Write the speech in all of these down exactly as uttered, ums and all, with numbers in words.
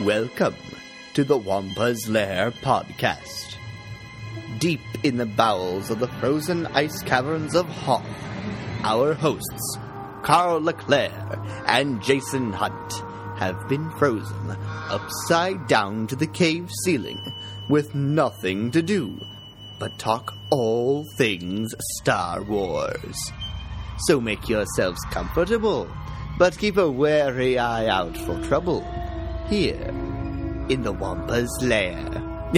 Welcome to the Wampa's Lair podcast. Deep in the bowels of the frozen ice caverns of Hoth, our hosts, Carl Leclerc and Jason Hunt, have been frozen upside down to the cave ceiling with nothing to do but talk all things Star Wars. So make yourselves comfortable, but keep a wary eye out for trouble here in the Wampa's Lair.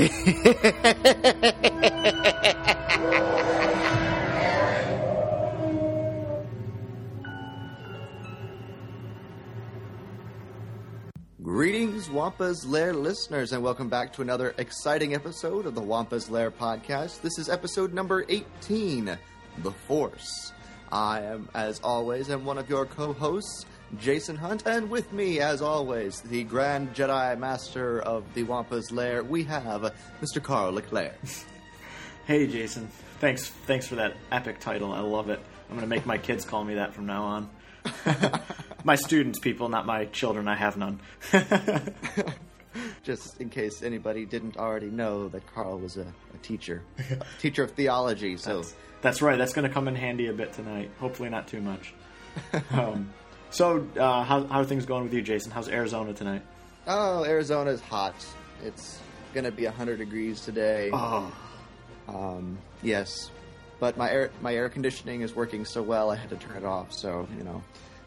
Greetings, Wampa's Lair listeners, and welcome back to another exciting episode of the Wampa's Lair podcast. This is episode number eighteen, The Force. I am, as always, am one of your co-hosts, Jason Hunt, and with me, as always, the Grand Jedi Master of the Wampa's Lair, we have Mister Carl Leclerc. Hey, Jason. Thanks thanks for that epic title. I love it. I'm going to make my kids call me that from now on. My students, people, not my children. I have none. Just in case anybody didn't already know that Carl was a, a teacher, a teacher of theology. So that's, that's right. That's going to come in handy a bit tonight. Hopefully not too much. Um, so uh, how, how are things going with you, Jason? How's Arizona tonight? Oh, Arizona's hot. It's going to be one hundred degrees today. Oh. Um, yes. But my air my air conditioning is working so well, I had to turn it off, so, you know.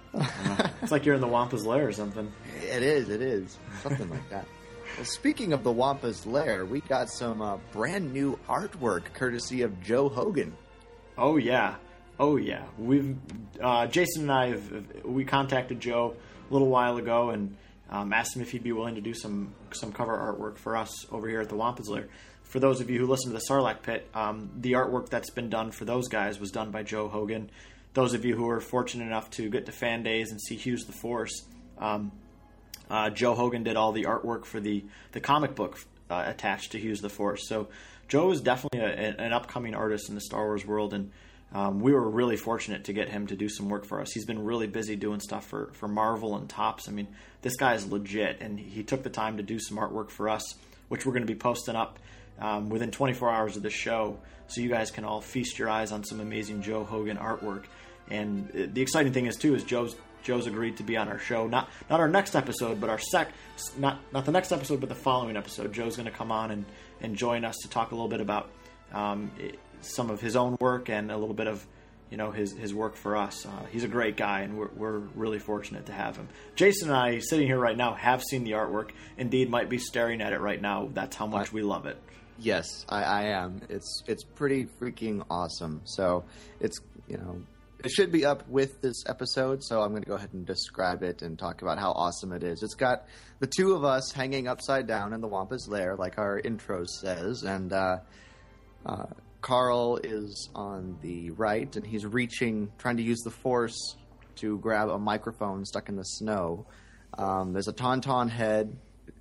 It's like you're in the Wampa's Lair or something. It is, it is. Something like that. Well, speaking of the Wampa's Lair, we got some uh, brand new artwork courtesy of Joe Hogan. Oh, yeah. Oh, yeah. We've uh, Jason and I, have, we contacted Joe a little while ago and um, asked him if he'd be willing to do some, some cover artwork for us over here at the Wampa's Lair. For those of you who listen to the Sarlacc Pit, um, the artwork that's been done for those guys was done by Joe Hogan. Those of you who were fortunate enough to get to Fan Days and see Hughes the Force, um, uh, Joe Hogan did all the artwork for the, the comic book uh, attached to Hughes the Force. So Joe is definitely a, an upcoming artist in the Star Wars world, and um, we were really fortunate to get him to do some work for us. He's been really busy doing stuff for, for Marvel and Topps. I mean, this guy is legit, and he took the time to do some artwork for us, which we're going to be posting up Um, within twenty-four hours of the show, so you guys can all feast your eyes on some amazing Joe Hogan artwork. And the exciting thing is too is Joe's Joe's agreed to be on our show, not not our next episode, but our sec not not the next episode, but the following episode. Joe's going to come on and, and join us to talk a little bit about um, some of his own work and a little bit of you know his his work for us. Uh, he's a great guy, and we're we're really fortunate to have him. Jason and I, sitting here right now, have seen the artwork. Indeed, might be staring at it right now. That's how much we love it. Yes, I, I am. It's it's pretty freaking awesome. So it's, you know, it should be up with this episode, so I'm going to go ahead and describe it and talk about how awesome it is. It's got the two of us hanging upside down in the Wampa's Lair, like our intro says, and uh, uh, Carl is on the right, and he's reaching, trying to use the Force to grab a microphone stuck in the snow. Um, there's a Tauntaun head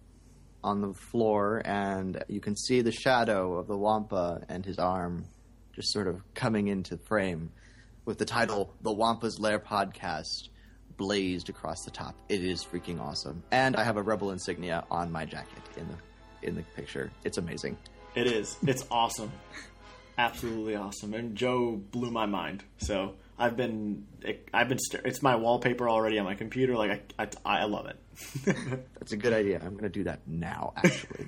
on the floor, and you can see the shadow of the Wampa and his arm just sort of coming into frame with the title, The Wampa's Lair Podcast, blazed across the top. It is freaking awesome. And I have a Rebel insignia on my jacket in the in the picture. It's amazing. It is. It's awesome. Absolutely awesome. And Joe blew my mind. So I've been, I've been, it's my wallpaper already on my computer. Like, I, I, I love it. That's a good idea. I'm going to do that now, actually.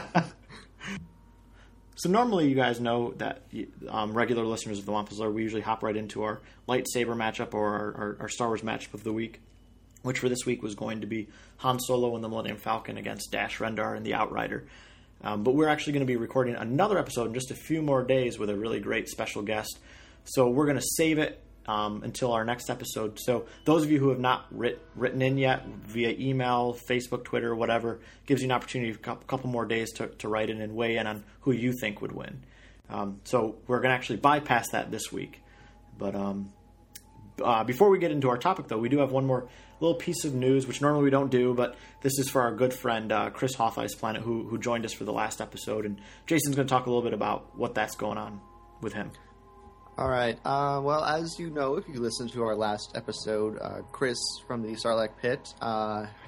So normally you guys know that um, regular listeners of the Wampa's Lair, we usually hop right into our lightsaber matchup or our, our, our Star Wars matchup of the week, which for this week was going to be Han Solo and the Millennium Falcon against Dash Rendar and the Outrider. Um, but we're actually going to be recording another episode in just a few more days with a really great special guest. So we're going to save it um, until our next episode. So those of you who have not writ- written in yet via email, Facebook, Twitter, whatever, gives you an opportunity a couple more days to, to write in and weigh in on who you think would win. Um, so we're going to actually bypass that this week. But um, uh, before we get into our topic, though, we do have one more little piece of news, which normally we don't do, but this is for our good friend uh, Chris Hoth Ice Planet, who who joined us for the last episode, and Jason's going to talk a little bit about what that's going on with him. All right. Uh, well, as you know, if you listened to our last episode, uh, Chris from the Sarlacc Pit, uh, I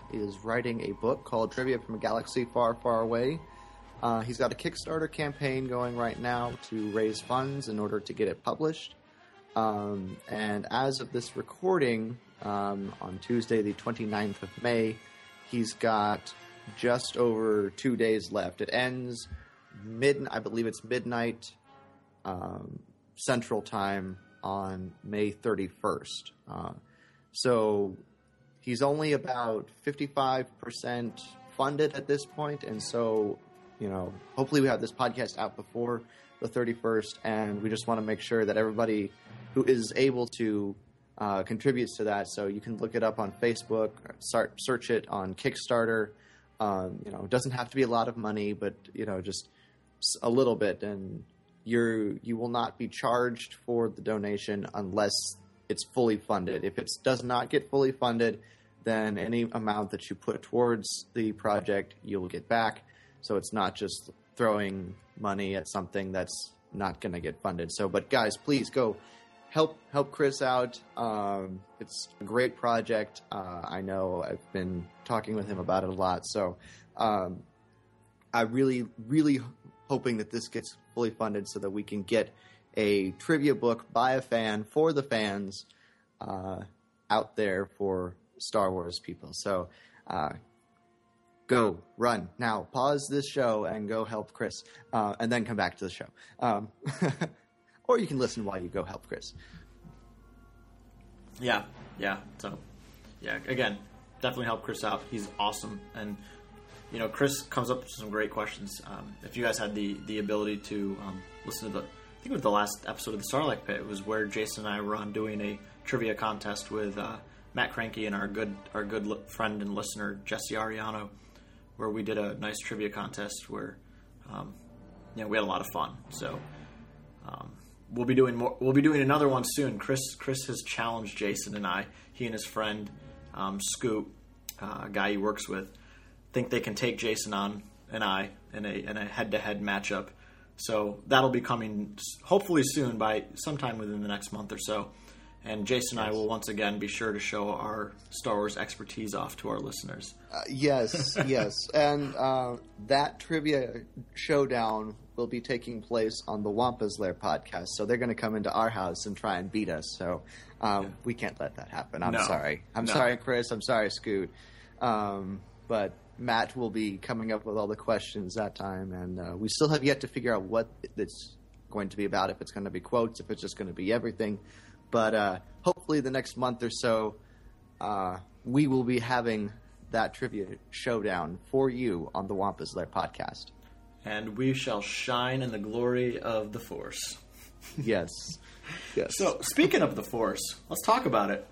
is writing a book called Trivia from a Galaxy Far, Far Away. Uh, he's got a Kickstarter campaign going right now to raise funds in order to get it published. Um, and as of this recording, um, on Tuesday, the twenty-ninth of May, he's got just over two days left. It ends mid, I believe it's midnight um, Central Time on May thirty-first. Uh, so he's only about fifty-five percent funded at this point, and so, you know, hopefully we have this podcast out before the thirty-first, and we just want to make sure that everybody who is able to uh, contributes to that. So you can look it up on Facebook, start search it on Kickstarter. Um, you know, it doesn't have to be a lot of money, but, you know, just a little bit, and you're you will not be charged for the donation unless it's fully funded. If it does not get fully funded, then any amount that you put towards the project, you'll get back. So it's not just throwing money at something that's not going to get funded. So, but guys, please go help help Chris out. Um, it's a great project. Uh, I know I've been talking with him about it a lot. So um, I really, really hoping that this gets fully funded so that we can get a trivia book by a fan for the fans uh, out there for Star Wars people. So uh, go, run, now, pause this show and go help Chris, uh, and then come back to the show. Um, or you can listen while you go help Chris. Yeah, yeah. So, yeah, again, definitely help Chris out. He's awesome. And, you know, Chris comes up with some great questions. Um, if you guys had the, the ability to um, listen to the, I think it was the last episode of the Starlight Pit, it was where Jason and I were on doing a trivia contest with uh, Matt Cranky and our good our good li- friend and listener, Jesse Ariano, where we did a nice trivia contest where, um, you know, we had a lot of fun. So um, we'll be doing more. We'll be doing another one soon. Chris Chris has challenged Jason and I. He and his friend um, Scoot, uh, a guy he works with, think they can take Jason on and I in a in a head to head matchup. So that'll be coming hopefully soon, by sometime within the next month or so. And Jason and I will once again be sure to show our Star Wars expertise off to our listeners. Uh, yes, yes. And uh, that trivia showdown will be taking place on the Wampa's Lair podcast. So they're going to come into our house and try and beat us. So um, yeah. we can't let that happen. I'm no. sorry. I'm no. sorry, Chris. I'm sorry, Scoot. Um, but Matt will be coming up with all the questions that time. And uh, we still have yet to figure out what it's going to be about, if it's going to be quotes, if it's just going to be everything. But uh, hopefully the next month or so, uh, we will be having that trivia showdown for you on the Wampa's Lair podcast. And we shall shine in the glory of the Force. Yes. Yes. So, speaking of the Force, let's talk about it.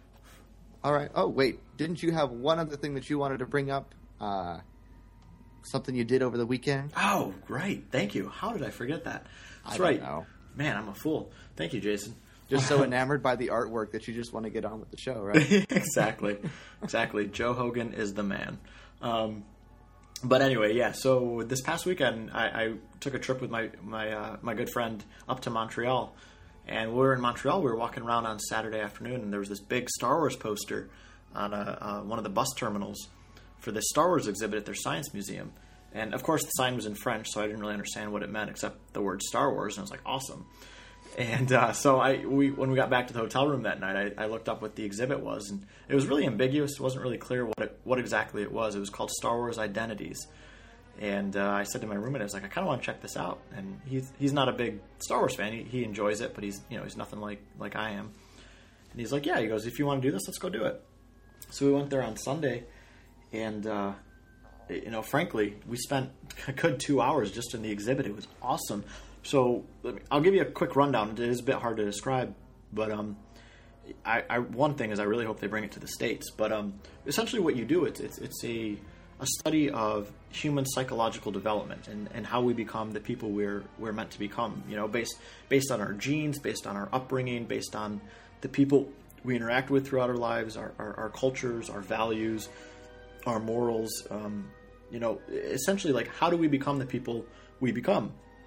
All right. Oh, wait. Didn't you have one other thing that you wanted to bring up? Uh, something you did over the weekend? Oh, right. Thank you. How did I forget that? That's I right. Don't know. Man, I'm a fool. Thank you, Jason. Just so enamored by the artwork that you just want to get on with the show, right? Exactly. Exactly. Joe Hogan is the man. Um, but anyway, yeah, so this past weekend, I, I took a trip with my my uh, my good friend up to Montreal. And we were in Montreal. We were walking around on Saturday afternoon, and there was this big Star Wars poster on a, uh, one of the bus terminals for the Star Wars exhibit at their Science Museum. And, of course, the sign was in French, so I didn't really understand what it meant except the word Star Wars, and I was like, awesome. And uh, so I, we, when we got back to the hotel room that night, I, I looked up what the exhibit was, and it was really ambiguous. It wasn't really clear what it, what exactly it was. It was called Star Wars Identities. And uh, I said to my roommate, I was like, I kind of want to check this out. And he's he's not a big Star Wars fan. He, he enjoys it, but he's you know he's nothing like like I am. And he's like, yeah. He goes, if you want to do this, let's go do it. So we went there on Sunday, and uh, you know, frankly, we spent a good two hours just in the exhibit. It was awesome. So let me, I'll give you a quick rundown. It is a bit hard to describe, but um, I, I one thing is I really hope they bring it to the States. But um, essentially, what you do it's it's it's a a study of human psychological development and, and how we become the people we're we're meant to become. You know, based based on our genes, based on our upbringing, based on the people we interact with throughout our lives, our our, our cultures, our values, our morals. Um, you know, essentially, like how do we become the people we become?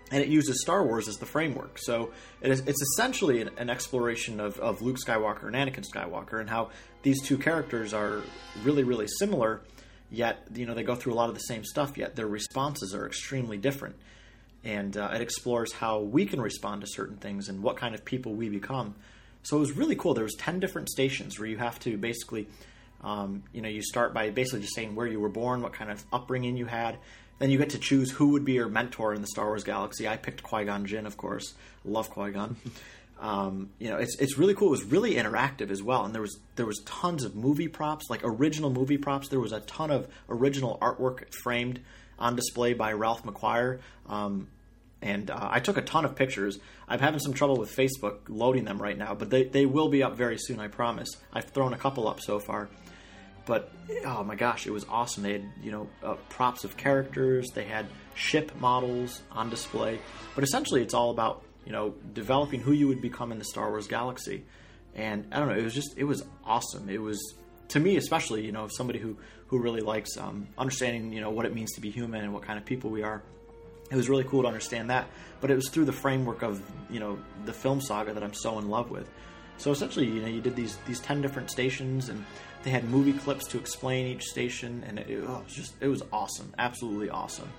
and it uses Star Wars as the framework. So it is, it's essentially an, an exploration of, of Luke Skywalker and Anakin Skywalker, and how these two characters are really, really similar, yet, you know, they go through a lot of the same stuff, yet their responses are extremely different. And uh, it explores how we can respond to certain things and what kind of people we become. So it was really cool. There was ten different stations where you have to basically, um, you know, you start by basically just saying where you were born, what kind of upbringing you had. Then you get to choose who would be your mentor in the Star Wars galaxy. I picked Qui-Gon Jinn, of course. Love Qui-Gon. um, you know, it's it's really cool. It was really interactive as well. And there was there was tons of movie props, like original movie props. There was a ton of original artwork framed on display by Ralph McQuire. Um, and uh, I took a ton of pictures. I'm having some trouble with Facebook loading them right now, but they, they will be up very soon, I promise. I've thrown a couple up so far. But, oh my gosh, it was awesome. They had, you know, uh, props of characters. They had ship models on display. But essentially, it's all about, you know, developing who you would become in the Star Wars galaxy. And, I don't know, it was just, it was awesome. It was, to me especially, you know, somebody who, who really likes um, understanding, you know, what it means to be human and what kind of people we are. It was really cool to understand that. But it was through the framework of, you know, the film saga that I'm so in love with. So essentially, you know, you did these these ten different stations, and they had movie clips to explain each station, and it, it was just it was awesome, absolutely awesome.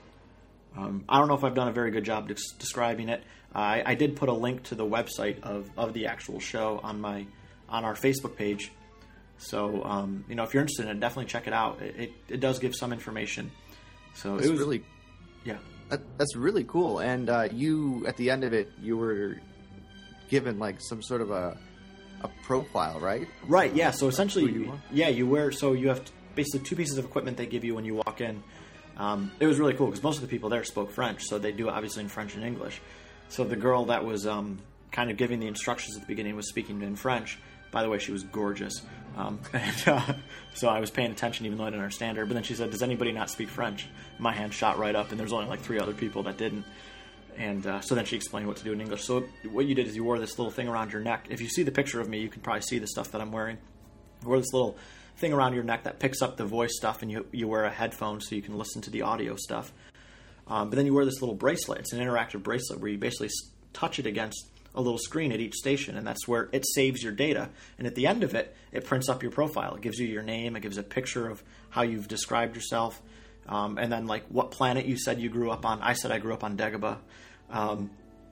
Um, I don't know if I've done a very good job des- describing it. Uh, I, I did put a link to the website of, of the actual show on my on our Facebook page. So um, you know, if you're interested in it, definitely check it out. It it, it does give some information. So it's it was really yeah. That, that's really cool. And uh, you, at the end of it, you were given like some sort of a a profile, right? Right. Yeah. So essentially, Who you you, are? yeah, you wear. So you have basically two pieces of equipment they give you when you walk in. Um, it was really cool because most of the people there spoke French, so they do it obviously in French and English. So the girl that was um, kind of giving the instructions at the beginning was speaking in French. By the way, she was gorgeous. Um, and, uh, so I was paying attention even though I didn't understand her. But then she said, "Does anybody not speak French?" My hand shot right up, and there's only like three other people that didn't. And uh, so then she explained what to do in English. So what you did is you wore this little thing around your neck. If you see the picture of me, you can probably see the stuff that I'm wearing. You wore this little thing around your neck that picks up the voice stuff, and you you wear a headphone so you can listen to the audio stuff. Um, but then you wear this little bracelet. It's an interactive bracelet where you basically touch it against a little screen at each station, and that's where it saves your data. And at the end of it, it prints up your profile. It gives you your name. It gives a picture of how you've described yourself, um, and then like what planet you said you grew up on. I said I grew up on Dagobah, um,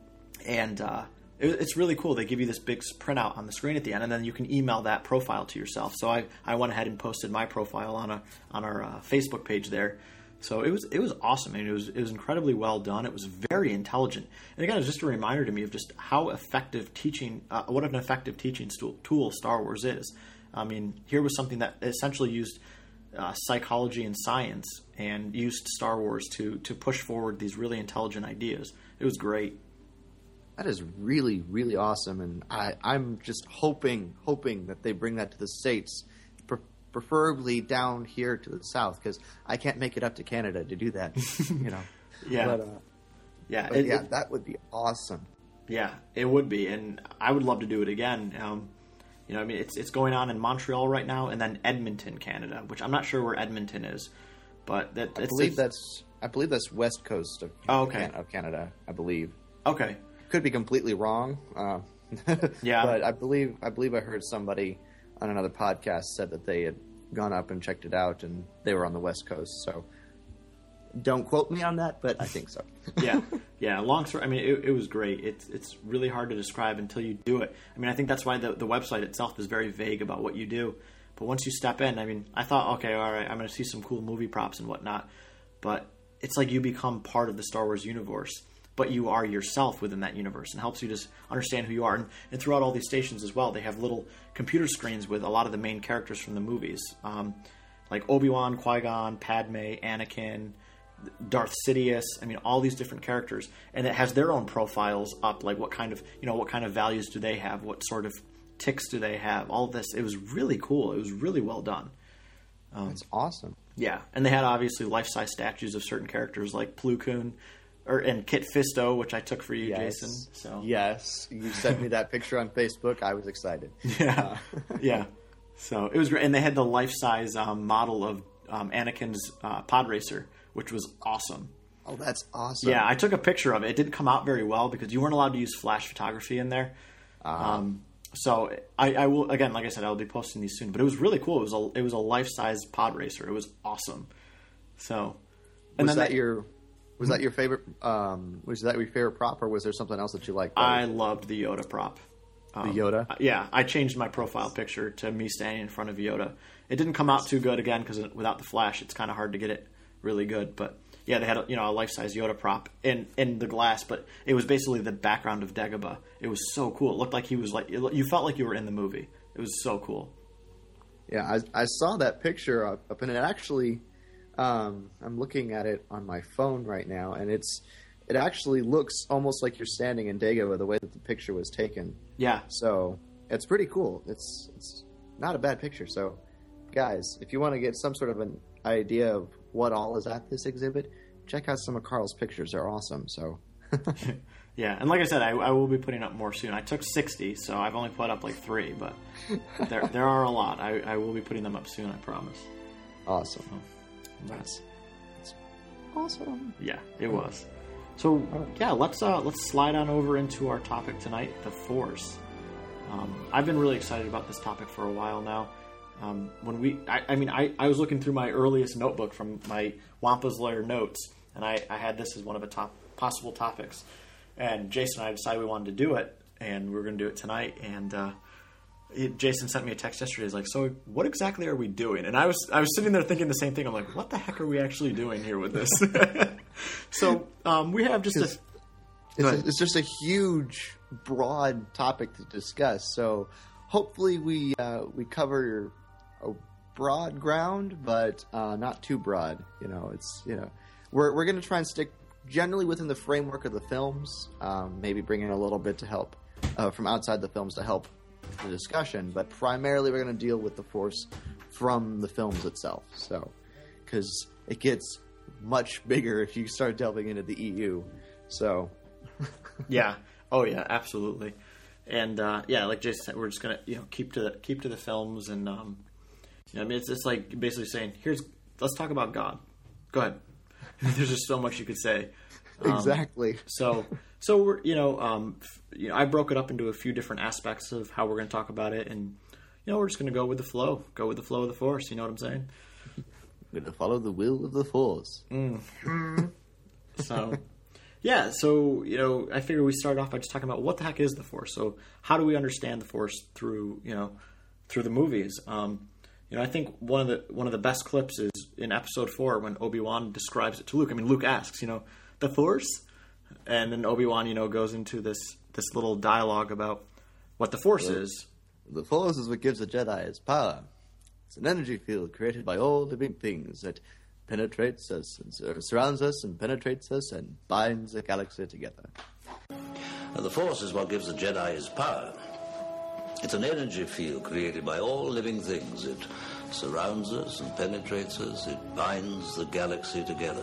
and uh, it, it's really cool. They give you this big printout on the screen at the end, and then you can email that profile to yourself. So I, I went ahead and posted my profile on a on our uh, Facebook page there. So it was it was awesome. I mean, it was it was incredibly well done. It was very intelligent, and again, it was just a reminder to me of just how effective teaching, uh, what an effective teaching tool Star Wars is. I mean, here was something that essentially used uh, psychology and science and used Star Wars to to push forward these really intelligent ideas. It was great. That is really, really awesome, and I, I'm just hoping, hoping that they bring that to the States, pre- preferably down here to the South, because I can't make it up to Canada to do that, you know. Yeah, but, uh, yeah, but it, yeah, it, that would be awesome. Yeah, it would be, and I would love to do it again. Um, you know, I mean, it's it's going on in Montreal right now, and then Edmonton, Canada, which I'm not sure where Edmonton is, but that I it's, believe it's, that's I believe that's west coast of Oh, okay. Can- of Canada. I believe. okay. Could be completely wrong. Uh, Yeah. but I believe I believe I heard somebody on another podcast said that they had gone up and checked it out, and they were on the west coast. So don't quote me on that, but I think so. yeah, yeah. Long story. I mean, it, it was great. It's it's really hard to describe until you do it. I mean, I think that's why the the website itself is very vague about what you do. But once you step in, I mean, I thought, okay, all right, I'm going to see some cool movie props and whatnot. But it's like you become part of the Star Wars universe, but you are yourself within that universe, and helps you just understand who you are. And, and throughout all these stations as well, they have little computer screens with a lot of the main characters from the movies, um, like Obi-Wan, Qui-Gon, Padme, Anakin, Darth Sidious. I mean, all these different characters, and it has their own profiles up, like what kind of, you know, what kind of values do they have, what sort of ticks do they have, all of this. It was really cool. It was really well done. Um, That's awesome. yeah, and they had obviously life-size statues of certain characters like Plo Koon, or and Kit Fisto, which I took for you, Yes. Jason. So Yes, you sent me that picture on Facebook. I was excited. yeah, Uh, yeah. So it was great, and they had the life-size um, model of um, Anakin's uh, pod racer, which was awesome. Oh, that's awesome. Yeah, I took a picture of it. It didn't come out very well because you weren't allowed to use flash photography in there. Uh-huh. Um, so I, I will again, like I said, I'll be posting these soon. But it was really cool. It was a it was a life size pod racer. It was awesome. So, and was then that they, your was that your favorite? Um, was that your favorite prop, or was there something else that you liked? I loved the Yoda prop. The Yoda? Um, yeah, I changed my profile picture to me standing in front of Yoda. It didn't come out too good again because without the flash, it's kind of hard to get it really good. But yeah, they had a, you know a life size Yoda prop in in the glass, but it was basically the background of Dagobah. It was so cool. It looked like he was like it, you felt like you were in the movie. It was so cool. Yeah, I, I saw that picture up, up and it actually, um, I'm looking at it on my phone right now, and it's it actually looks almost like you're standing in Dagobah the way that the picture was taken. Yeah. So it's pretty cool. It's it's not a bad picture. So, guys, if you want to get some sort of an idea of what all is at this exhibit, check out some of Carl's pictures. They're awesome. So. Yeah, and like I said, I, I will be putting up more soon. I took sixty, so I've only put up like three, but there there are a lot. I, I will be putting them up soon, I promise. Awesome. So, that's, that's awesome. Yeah, it was. So yeah, let's uh, let's slide on over into our topic tonight, the Force. Um, I've been really excited about this topic for a while now. Um, when we, I, I mean, I, I was looking through my earliest notebook from my Wampa's Lair notes, and I, I had this as one of the top possible topics. And Jason and I decided we wanted to do it, and we were going to do it tonight. And uh, it, Jason sent me a text yesterday. He's like, "So, what exactly are we doing?" And I was I was sitting there thinking the same thing. I'm like, "What the heck are we actually doing here with this?" So um, we have just a. It's, a, it's just a huge, broad topic to discuss. So hopefully we uh, we cover a broad ground, but uh, not too broad. You know, it's you know we're we're going to try and stick generally within the framework of the films. Um, maybe bring in a little bit to help uh, from outside the films to help the discussion, but primarily we're going to deal with the Force from the films itself. So because it gets much bigger if you start delving into the E U. So. Yeah. Oh, yeah. Absolutely. And uh, yeah, like Jason said, we're just gonna you know keep to the keep to the films, and um, you know, I mean, it's it's like basically saying, here's let's talk about God. Go ahead. There's just so much you could say. Um, Exactly. So so we're you know um, you know I broke it up into a few different aspects of how we're going to talk about it, and you know we're just going to go with the flow, go with the flow of the Force. You know what I'm saying? We're going to follow the will of the Force. Mm. So. Yeah, so, you know, I figure we start off by just talking about what the heck is the Force. So how do we understand the Force through, you know, through the movies? Um, you know, I think one of the one of the best clips is in Episode four when Obi-Wan describes it to Luke. I mean, Luke asks, you know, the Force? And then Obi-Wan, you know, goes into this, this little dialogue about what the Force the, is. The Force is what gives a Jedi its power. It's an energy field created by all living things that penetrates us and surrounds us and penetrates us and binds the galaxy together. The Force is what gives the Jedi his power. It's an energy field created by all living things. It surrounds us and penetrates us. It binds the galaxy together.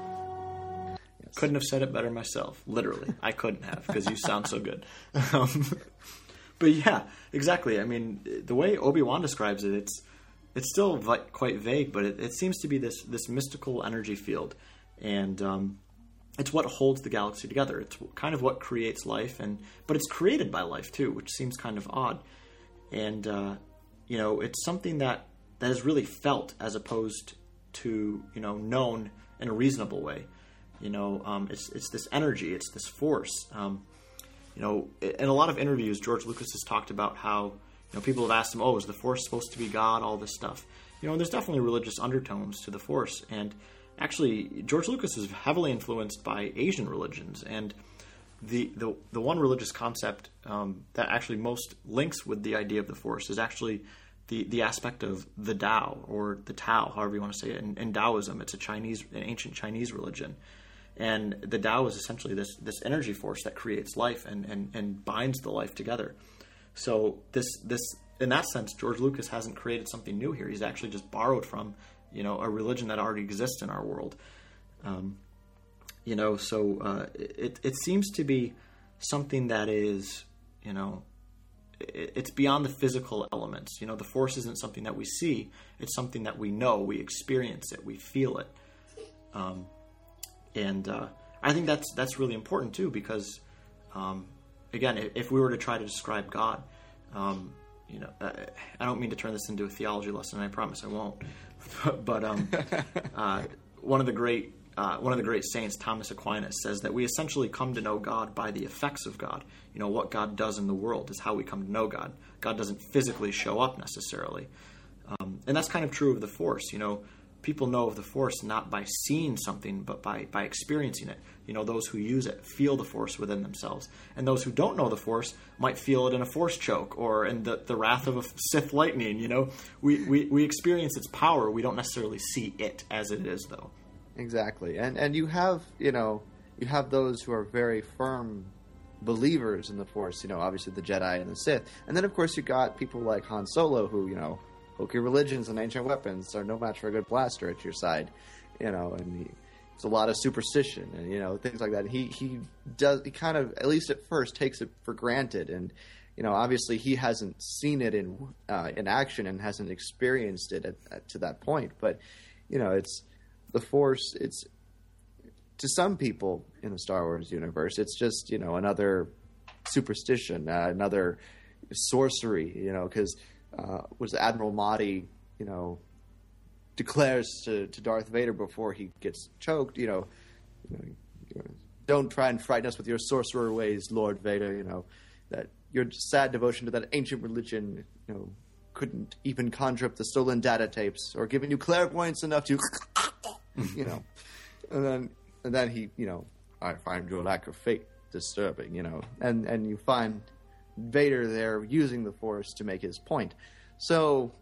Yes. Couldn't have said it better myself. Literally. I couldn't have, because you sound so good. Um, but yeah, exactly. I mean, the way Obi-Wan describes it, it's It's still vi- quite vague, but it, it seems to be this this mystical energy field, and um, it's what holds the galaxy together. It's kind of what creates life, and but it's created by life too, which seems kind of odd. And uh, you know, it's something that that is really felt as opposed to you know known in a reasonable way. You know, um, it's it's this energy, it's this force. Um, you know, in a lot of interviews, George Lucas has talked about how. You know, people have asked him, oh, is the Force supposed to be God, all this stuff. You know, there's definitely religious undertones to the Force. And actually, George Lucas is heavily influenced by Asian religions. And the the, the one religious concept um, that actually most links with the idea of the Force is actually the, the aspect of the Tao, or the Tao, however you want to say it. In, in Taoism, it's a Chinese, an ancient Chinese religion. And the Tao is essentially this, this energy force that creates life and, and, and binds the life together. So this this in that sense, George Lucas hasn't created something new here. He's actually just borrowed from, you know, a religion that already exists in our world. Um, you know, so uh, it it seems to be something that is, you know, it, it's beyond the physical elements. You know, the Force isn't something that we see. It's something that we know. We experience it. We feel it. Um, and uh, I think that's that's really important too, because um, again, if, if we were to try to describe God, um, you know, uh, I don't mean to turn this into a theology lesson. I promise I won't. but um, uh, one of the great uh, one of the great saints, Thomas Aquinas, says that we essentially come to know God by the effects of God. You know, what God does in the world is how we come to know God. God doesn't physically show up necessarily, um, and that's kind of true of the Force. You know, people know of the Force not by seeing something, but by by experiencing it. You know, those who use it feel the Force within themselves, and those who don't know the Force might feel it in a Force choke or in the, the wrath of a Sith lightning. You know, we, we we experience its power. We don't necessarily see it as it is, though. Exactly, and and you have you know you have those who are very firm believers in the Force. You know, obviously the Jedi and the Sith, and then of course you got people like Han Solo who you know hokey religions and ancient weapons are no match for a good blaster at your side. You know, and he, it's a lot of superstition and you know things like that. He he does he kind of, at least at first, takes it for granted, and you know obviously he hasn't seen it in uh, in action and hasn't experienced it at, at, to that point. But you know it's the Force. It's to some people in the Star Wars universe, it's just you know another superstition, uh, another sorcery. You know because uh, was Admiral Mahdi, you know. declares to, to Darth Vader before he gets choked, you know, you know, you know, don't try and frighten us with your sorcerer ways, Lord Vader, you know, that your sad devotion to that ancient religion, you know, couldn't even conjure up the stolen data tapes or giving you clairvoyance enough to, you know, and then, and then he, you know, I find your lack of faith disturbing, you know, and, and you find Vader there using the Force to make his point. So,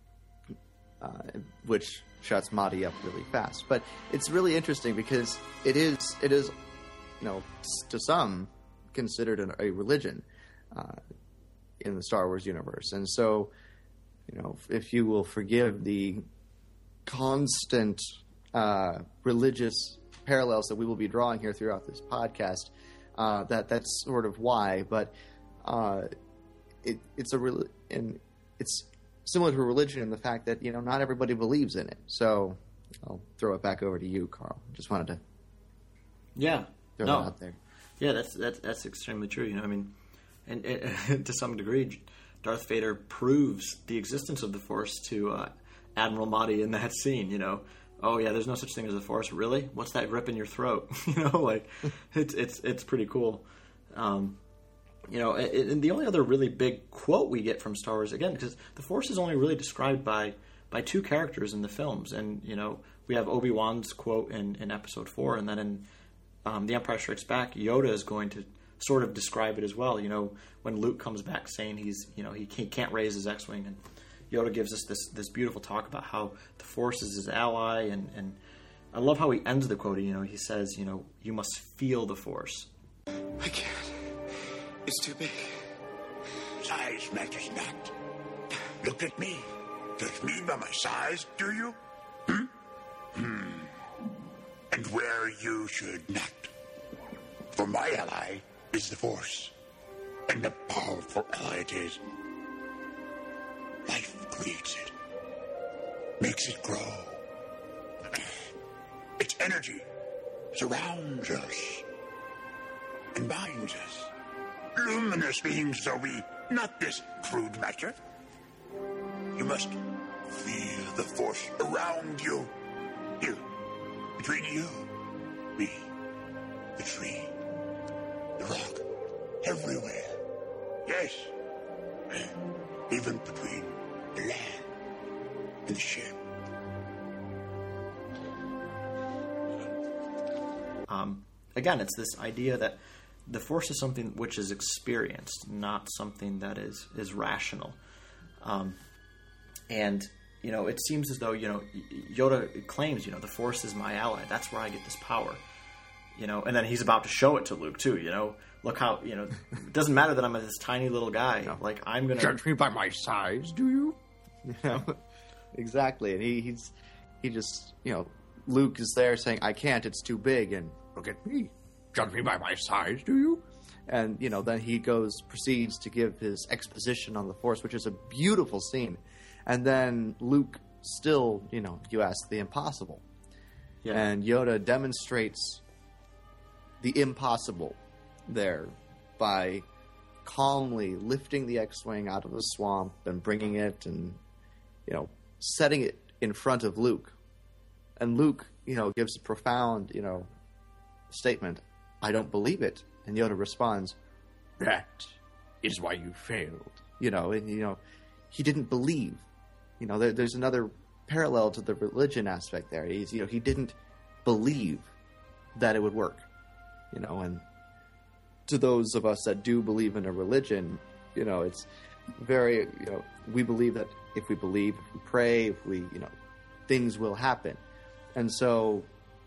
Uh, which shuts Mahdi up really fast. But it's really interesting because it is, it is, you know, to some considered an, a religion uh, in the Star Wars universe. And so, you know, if you will forgive the constant uh, religious parallels that we will be drawing here throughout this podcast, uh, that that's sort of why. But uh, it, it's a real, and it's similar to a religion in the fact that, you know, not everybody believes in it. So I'll throw it back over to you, Carl. Just wanted to yeah, throw no. that out there. Yeah, that's, that's, that's extremely true. You know, I mean, and, and to some degree, Darth Vader proves the existence of the Force to uh, Admiral Mahdi in that scene, you know. Oh, yeah, there's no such thing as the Force. Really? What's that grip in your throat? you know, like, it's, it's, it's pretty cool. Um, You know, and the only other really big quote we get from Star Wars, again, because the Force is only really described by by two characters in the films. And, you know, we have Obi-Wan's quote in, in Episode four, and then in um, The Empire Strikes Back, Yoda is going to sort of describe it as well. You know, when Luke comes back saying he's, you know, he can't raise his X-Wing, and Yoda gives us this this beautiful talk about how the Force is his ally, and, and I love how he ends the quote. You know, he says, you know, you must feel the Force. I can't. It's too big. Size matters not. Look at me. Judge me by my size, do you? Hmm? Hmm. And where you should not. For my ally is the Force. And a powerful ally it is. Life creates it. Makes it grow. Its energy surrounds us. And binds us. Luminous beings are we, not this crude matter. You must feel the Force around you. Here, between you, me, the tree, the rock, everywhere. Yes, even between the land and the ship. Um, again, it's this idea that the Force is something which is experienced, not something that is is rational. Um, and, you know, it seems as though, you know, Yoda claims, you know, the Force is my ally. That's where I get this power. You know, and then he's about to show it to Luke, too, you know. Look how, you know, it doesn't matter that I'm this tiny little guy. No. Like, I'm going to... Judge me by my size, do you? You know, exactly. And he, he's, he just, you know, Luke is there saying, I can't, it's too big, and look at me. Judge me by my size, do you? And, you know, then he goes, proceeds to give his exposition on the Force, which is a beautiful scene. And then Luke still, you know, you ask the impossible. Yeah. And Yoda demonstrates the impossible there by calmly lifting the X-Wing out of the swamp and bringing it and, you know, setting it in front of Luke. And Luke, you know, gives a profound, you know, statement, "I don't believe it." And Yoda responds, "That is why you failed." You know, and, you know, he didn't believe. You know, there, there's another parallel to the religion aspect there. He's, you know, he didn't believe that it would work. You know, and to those of us that do believe in a religion, you know, it's very, you know, we believe that if we believe, if we pray, if we, you know, things will happen. And so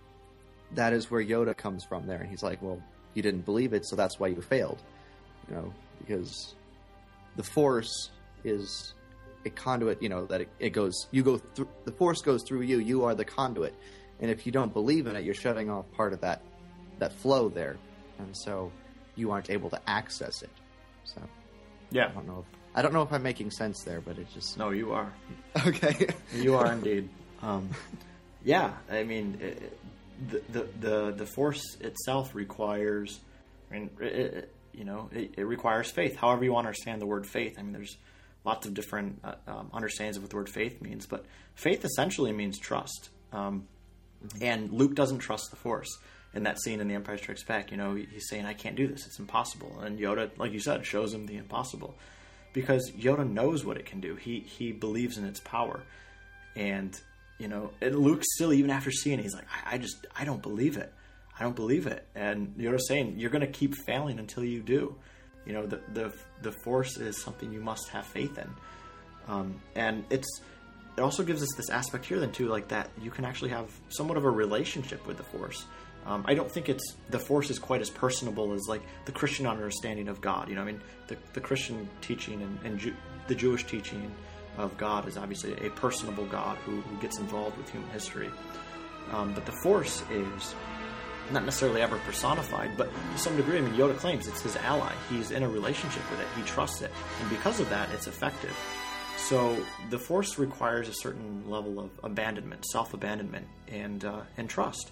that is where Yoda comes from there. And he's like, well, you didn't believe it, so that's why you failed. You know, because the Force is a conduit, you know, that it, it goes, you go through, the Force goes through you, you are the conduit. And if you don't believe in it, you're shutting off part of that, that flow there. And so you aren't able to access it. So Yeah. I don't know if, I don't know if I'm making sense there, but it just... No, you are. Okay. You are indeed. Um, yeah, I mean, it, the, the the the Force itself requires, I mean, it, it, you know, it, it requires faith. However you want to understand the word faith. I mean, there's lots of different uh, um, understandings of what the word faith means, but faith essentially means trust. Um, mm-hmm. And Luke doesn't trust the Force. In that scene in The Empire Strikes Back, you know, he's saying, "I can't do this. It's impossible." And Yoda, like you said, shows him the impossible. Because Yoda knows what it can do. He he believes in its power. And, you know, and Luke still, even after seeing it, he's like, I, I just, I don't believe it. I don't believe it. And Yoda's saying, you're going to keep failing until you do. You know, the the the Force is something you must have faith in. Um, and it's it also gives us this aspect here then, too, like that you can actually have somewhat of a relationship with the Force. Um, I don't think it's the Force is quite as personable as like the Christian understanding of God. You know, I mean, the, the Christian teaching and, and Ju- the Jewish teaching of God is obviously a personable God who, who gets involved with human history. Um, but the Force is not necessarily ever personified, but to some degree, I mean, Yoda claims it's his ally. He's in a relationship with it. He trusts it. And because of that, it's effective. So the Force requires a certain level of abandonment, self-abandonment, and uh, and trust.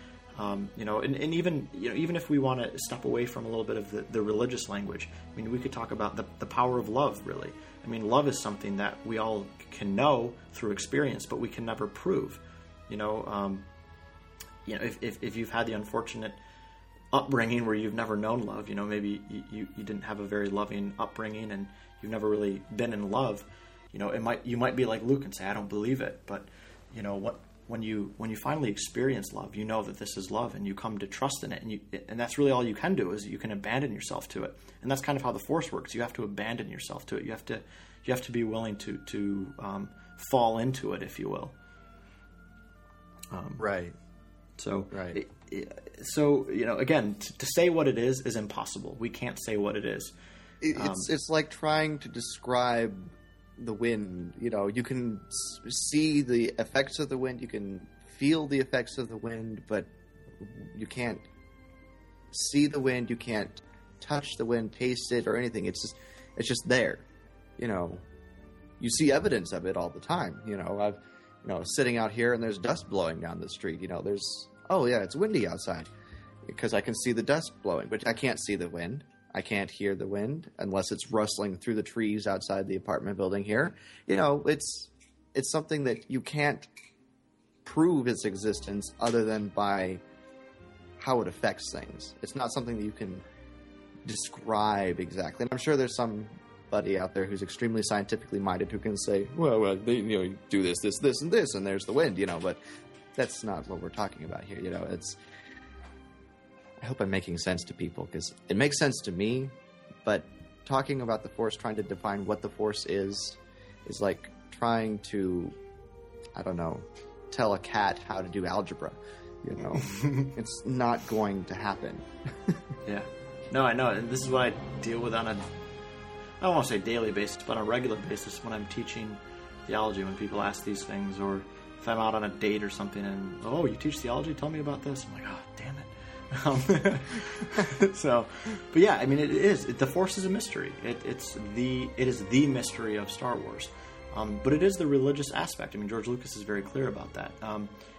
Um, you know, and, and even you know, even if we want to step away from a little bit of the, the religious language, I mean, we could talk about the, the power of love, really. I mean, love is something that we all can know through experience, but we can never prove. You know, um, you know, if, if, if you've had the unfortunate upbringing where you've never known love, you know, maybe you, you, you didn't have a very loving upbringing and you've never really been in love, you know, it might you might be like Luke and say, I don't believe it. But, you know, what when you when you finally experience love, you know that this is love and you come to trust in it. And you and that's really all you can do is you can abandon yourself to it. And that's kind of how the Force works. You have to abandon yourself to it. You have to you have to be willing to, to um, fall into it, if you will. Um, right. So, right. It, it, so you know, again, t- to say what it is is impossible. We can't say what it is. It, um, it's it's like trying to describe the wind. You know, you can see the effects of the wind, you can feel the effects of the wind, but you can't see the wind, you can't touch the wind, taste it, or anything. It's just it's just there. You know, you see evidence of it all the time. You know, I've you know sitting out here and there's dust blowing down the street. You know, there's oh yeah, it's windy outside because I can see the dust blowing, but I can't see the wind. I can't hear the wind unless it's rustling through the trees outside the apartment building here. You know, it's it's something that you can't prove its existence other than by how it affects things. It's not something that you can describe exactly. And I'm sure there's somebody out there who's extremely scientifically minded who can say, well, well they, you know, you do this, this, this, and this, and there's the wind, you know, but that's not what we're talking about here. You know, it's... I hope I'm making sense to people because it makes sense to me, but talking about the Force, trying to define what the Force is, is like trying to, I don't know, tell a cat how to do algebra. You know, it's not going to happen. Yeah. No, I know. And this is what I deal with on a, I don't want to say daily basis, but on a regular basis when I'm teaching theology, when people ask these things, or if I'm out on a date or something and, oh, you teach theology? Tell me about this. I'm like, oh, damn it. Um, so, but yeah, I mean, it is. It, the Force is a mystery. It, it's the it is the mystery of Star Wars. Um, but it is the religious aspect. I mean, George Lucas is very clear about that. Um,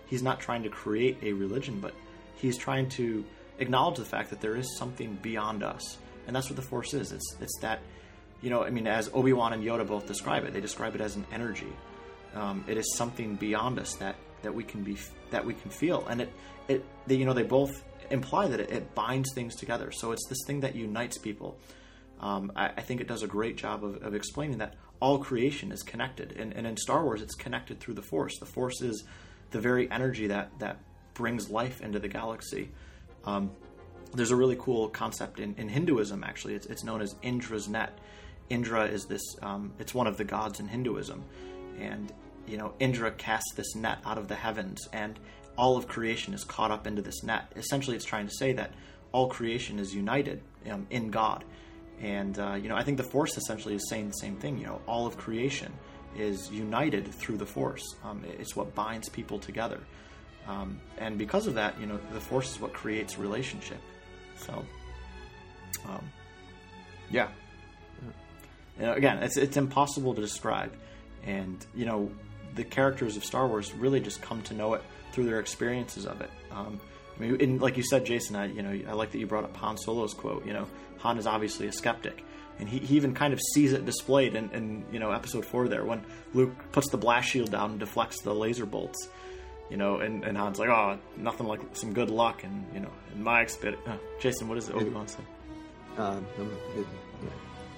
he's not trying to create a religion, but he's trying to acknowledge the fact that there is something beyond us. And that's what the Force is. It's it's that, you know, I mean, as Obi-Wan and Yoda both describe it, they describe it as an energy. Um, it is something beyond us that, that we can be that we can feel, and it it they, you know, they both imply that it, it binds things together. So it's this thing that unites people. Um, I, I think it does a great job of, of explaining that all creation is connected, and, and in Star Wars, it's connected through the Force. The Force is the very energy that that brings life into the galaxy. Um, there's a really cool concept in, in Hinduism. Actually, it's it's known as Indra's net. Indra is this. Um, it's one of the gods in Hinduism, and you know, Indra casts this net out of the heavens, and all of creation is caught up into this net. Essentially, it's trying to say that all creation is united um, in God. And, uh, you know, I think the Force essentially is saying the same thing. You know, all of creation is united through the Force. Um, it's what binds people together. Um, and because of that, you know, the Force is what creates relationship. So, um, yeah. You know, again, it's it's impossible to describe. And, you know, the characters of Star Wars really just come to know it through their experiences of it. Um, I mean, and like you said, Jason, I, you know, I like that you brought up Han Solo's quote. You know, Han is obviously a skeptic, and he, he even kind of sees it displayed in, in, you know, Episode Four there when Luke puts the blast shield down and deflects the laser bolts. You know, and, and Han's like, oh, nothing like some good luck, and you know, in my experience, uh, Jason, what does Obi-Wan say? Um, it, yeah.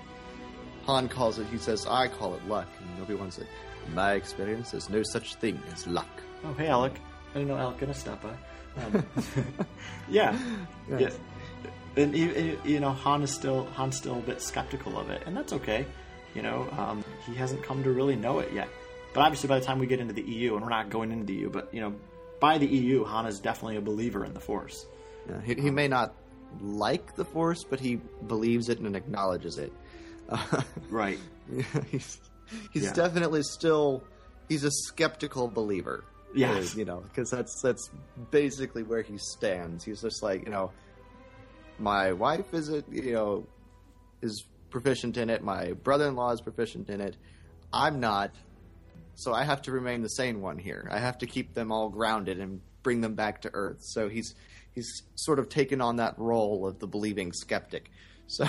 Han calls it. He says, "I call it luck," and Obi-Wan said, "In my experience, there's no such thing as luck." Oh, hey, Alec. I didn't know Alec gonna stop by. Um, yeah, yeah. And you know, Han is still Han's still a bit skeptical of it, and that's okay. You know, um, he hasn't come to really know it yet. But obviously, by the time we get into the E U, and we're not going into the E U, but you know, by the E U, Han is definitely a believer in the Force. Yeah, he, he may not like the Force, but he believes it and acknowledges it. Uh, right. he's he's yeah. definitely still he's a skeptical believer. Yes. You know, because that's that's basically where he stands. He's just like, you know, my wife is a, you know, is proficient in it. My brother-in-law is proficient in it. I'm not, so I have to remain the sane one here. I have to keep them all grounded and bring them back to earth. So he's he's sort of taken on that role of the believing skeptic. So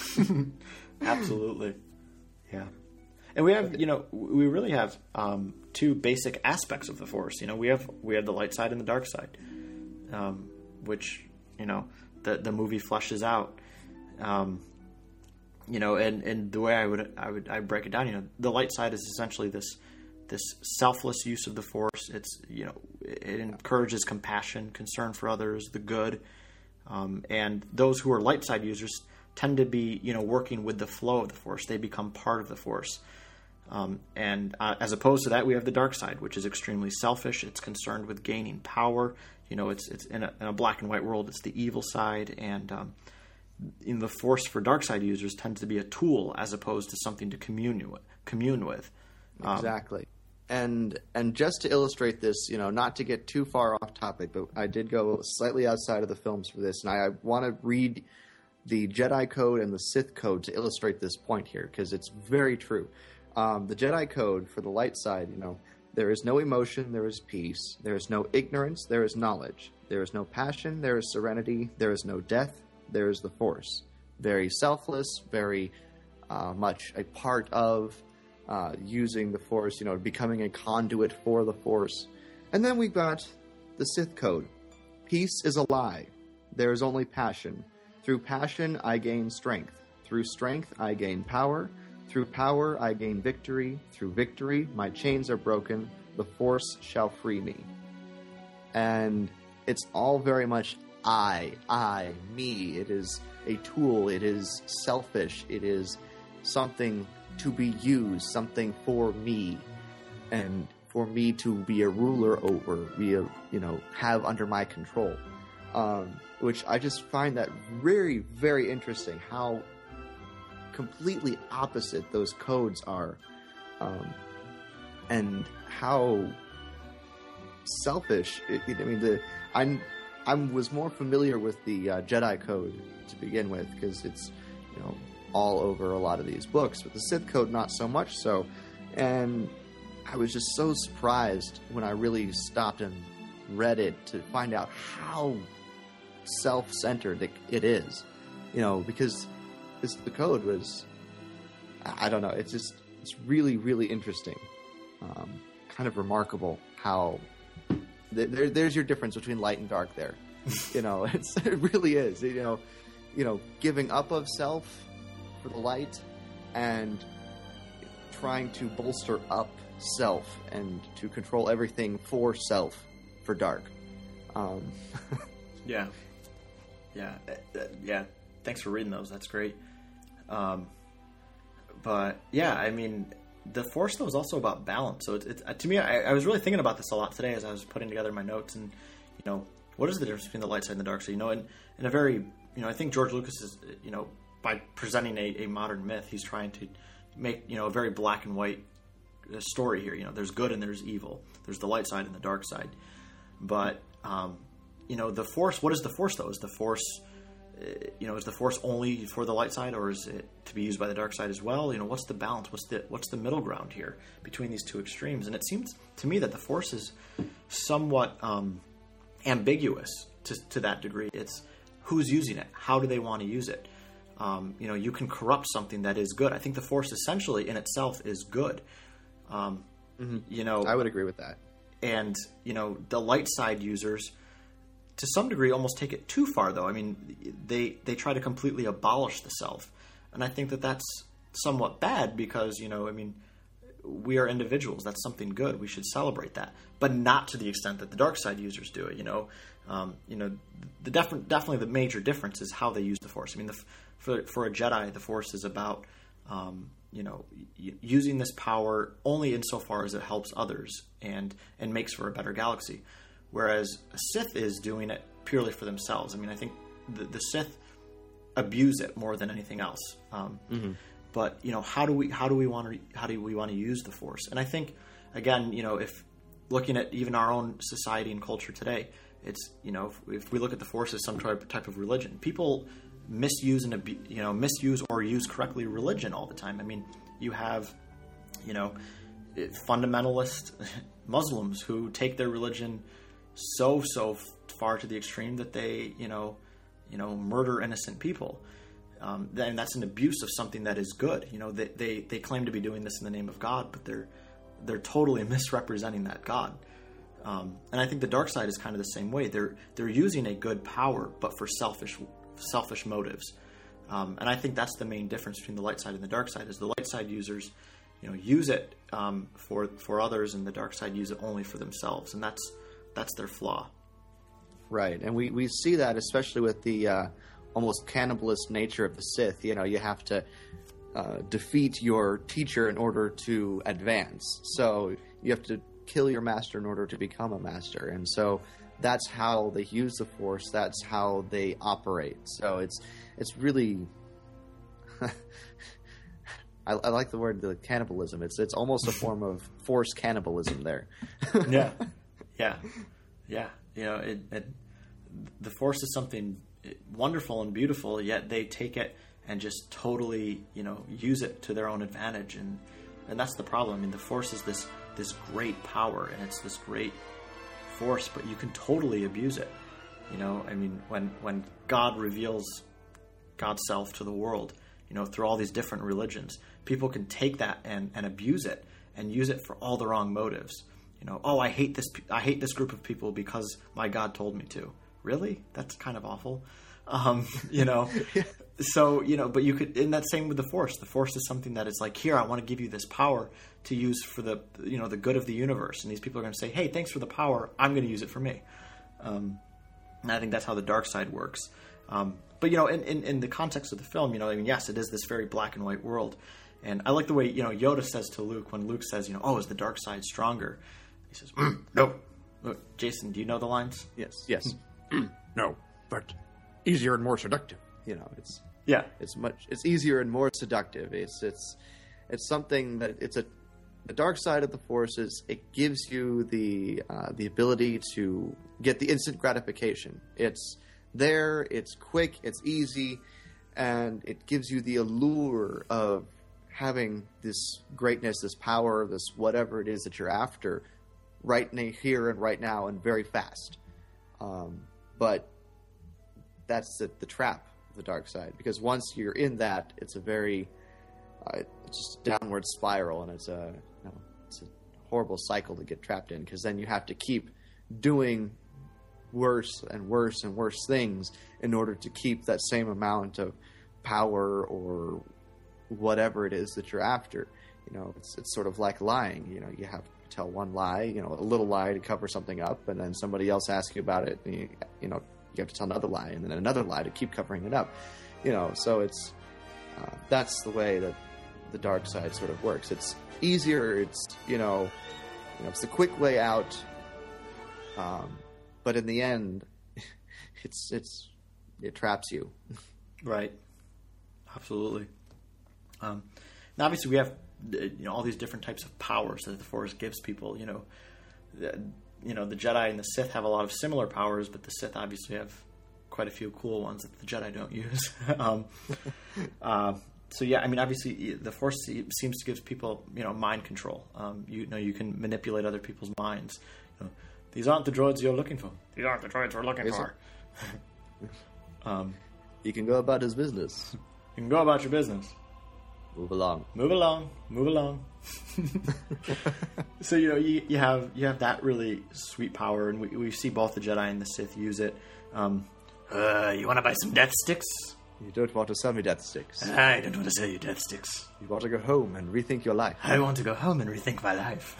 absolutely, yeah. And we have, you know, we really have um, two basic aspects of the Force. You know, we have we have the light side and the dark side, um, which, you know, the the movie fleshes out. Um, you know, and, and the way I would I would I break it down, you know, the light side is essentially this this selfless use of the Force. It's, you know, it encourages compassion, concern for others, the good, um, and those who are light side users tend to be, you know, working with the flow of the Force. They become part of the Force. Um, and uh, as opposed to that, we have the dark side, which is extremely selfish. It's concerned with gaining power. You know, it's it's in a, in a black and white world. It's the evil side, and um, in the Force for dark side users tends to be a tool as opposed to something to commune with. Commune with. Um, exactly. And and just to illustrate this, you know, not to get too far off topic, but I did go slightly outside of the films for this, and I, I want to read the Jedi Code and the Sith Code to illustrate this point here, because it's very true. Um, the Jedi Code, for the light side, you know, there is no emotion, there is peace. There is no ignorance, there is knowledge. There is no passion, there is serenity. There is no death, there is the Force. Very selfless, very uh, much a part of uh, using the Force, you know, becoming a conduit for the Force. And then we've got the Sith Code. Peace is a lie. There is only passion. Through passion, I gain strength. Through strength, I gain power. Through power, I gain victory. Through victory, my chains are broken. The Force shall free me. And it's all very much I, I, me. It is a tool. It is selfish. It is something to be used, something for me, and for me to be a ruler over, be a, you know, have under my control. Um, which I just find that very, very interesting, how completely opposite those codes are, um, and how selfish. It, it, I mean, the I'm I was more familiar with the uh, Jedi Code to begin with, because it's, you know, all over a lot of these books, but the Sith Code not so much so. And I was just so surprised when I really stopped and read it to find out how self-centered it, it is. You know, because this, the code was, I don't know, it's just, it's really, really interesting. Um, kind of remarkable how, th- there, there's your difference between light and dark there. You know, it's, it really is. You know, you know, giving up of self for the light and trying to bolster up self and to control everything for self for dark. Um, yeah. Yeah. Uh, yeah. Thanks for reading those. That's great. Um, but yeah, I mean, the Force though is also about balance. So it's, it's uh, to me, I, I was really thinking about this a lot today as I was putting together my notes. And you know, what is the difference between the light side and the dark side? You know, in, in a very, you know, I think George Lucas is, you know, by presenting a, a modern myth, he's trying to make, you know, a very black and white story here. You know, there's good and there's evil. There's the light side and the dark side. But um, you know, the Force. What is the Force though? Is the Force you know, is the Force only for the light side, or is it to be used by the dark side as well? You know, what's the balance? What's the what's the middle ground here between these two extremes? And it seems to me that the Force is somewhat um, ambiguous to, to that degree. It's who's using it, how do they want to use it? Um, you know, you can corrupt something that is good. I think the Force essentially in itself is good. Um, mm-hmm. You know, I would agree with that. And you know, the light side users, to some degree, almost take it too far, though. I mean, they they try to completely abolish the self, and I think that that's somewhat bad because, you know, I mean, we are individuals. That's something good. We should celebrate that, but not to the extent that the dark side users do it. You know, um, you know, the def- definitely the major difference is how they use the Force. I mean, the, for for a Jedi, the Force is about um, you know y- using this power only insofar as it helps others and and makes for a better galaxy. Whereas a Sith is doing it purely for themselves. I mean, I think the, the Sith abuse it more than anything else. Um, mm-hmm. But you know, how do we how do we want to how do we want to use the Force? And I think, again, you know, if looking at even our own society and culture today, it's, you know, if, if we look at the Force as some type type of religion, people misuse and abu- you know misuse or use correctly religion all the time. I mean, you have, you know, fundamentalist Muslims who take their religion so so far to the extreme that they you know you know murder innocent people, um, and that's an abuse of something that is good. You know, they, they they claim to be doing this in the name of God, but they're they're totally misrepresenting that God. Um, and I think the dark side is kind of the same way. They're they're using a good power, but for selfish selfish motives. Um, and I think that's the main difference between the light side and the dark side. Is the light side users, you know, use it um, for for others, and the dark side use it only for themselves, and that's That's their flaw. Right. And we, we see that especially with the uh, almost cannibalist nature of the Sith. You know, you have to uh, defeat your teacher in order to advance. So you have to kill your master in order to become a master. And so that's how they use the Force. That's how they operate. So it's it's really... I, I like the word the cannibalism. It's, it's almost a form of Force cannibalism there. Yeah. Yeah, yeah. You know, it, it, the Force is something wonderful and beautiful, yet they take it and just totally, you know, use it to their own advantage, and and that's the problem. I mean, the Force is this this great power, and it's this great force, but you can totally abuse it. You know, I mean, when when God reveals God's self to the world, you know, through all these different religions, people can take that and, and abuse it and use it for all the wrong motives. You know, oh, I hate this. I hate this group of people because my God told me to. Really? That's kind of awful. Um, you know, yeah. So you know, but you could. And that's same with the Force. The Force is something that is like, here, I want to give you this power to use for the, you know, the good of the universe. And these people are going to say, hey, thanks for the power. I'm going to use it for me. Um, and I think that's how the dark side works. Um, but you know, in, in in the context of the film, you know, I mean, yes, it is this very black and white world. And I like the way, you know, Yoda says to Luke when Luke says, you know, oh, is the dark side stronger? He says, mm, no. Look, Jason, do you know the lines? Yes, yes. No, but easier and more seductive. You know, it's yeah, it's much, it's easier and more seductive. It's it's it's something that it's a the dark side of the Force is it gives you the uh, the ability to get the instant gratification. It's there, it's quick, it's easy, and it gives you the allure of having this greatness, this power, this whatever it is that you're after, right na- here and right now and very fast. Um, but that's the, the trap of the dark side, because once you're in that, it's a very uh, it's just a downward spiral, and it's a you know, it's a horrible cycle to get trapped in, because then you have to keep doing worse and worse and worse things in order to keep that same amount of power or whatever it is that you're after. You know, it's it's sort of like lying. You know, you have to tell one lie, you know, a little lie to cover something up, and then somebody else asks you about it, and you, you know, you have to tell another lie, and then another lie to keep covering it up. You know, so it's uh, that's the way that the dark side sort of works. It's easier. It's you know, you know, it's the quick way out. Um, but in the end, it's it's it traps you. Right. Absolutely. Um, and obviously, we have you know all these different types of powers that the Force gives people. You know, the, you know the Jedi and the Sith have a lot of similar powers, but the Sith obviously have quite a few cool ones that the Jedi don't use. um, uh, so yeah, I mean, obviously, the Force seems to give people you know mind control. Um, you know, you can manipulate other people's minds. You know, these aren't the droids you're looking for. These aren't the droids we're looking Is for. um, He can go about his business. you can go about your business. Move along. Move along, move along. So you know you, you have you have that really sweet power, and we, we see both the Jedi and the Sith use it. Um, uh, you want to buy some death sticks? You don't want to sell me death sticks. I don't want to sell you death sticks. You want to go home and rethink your life. I want to go home and rethink my life.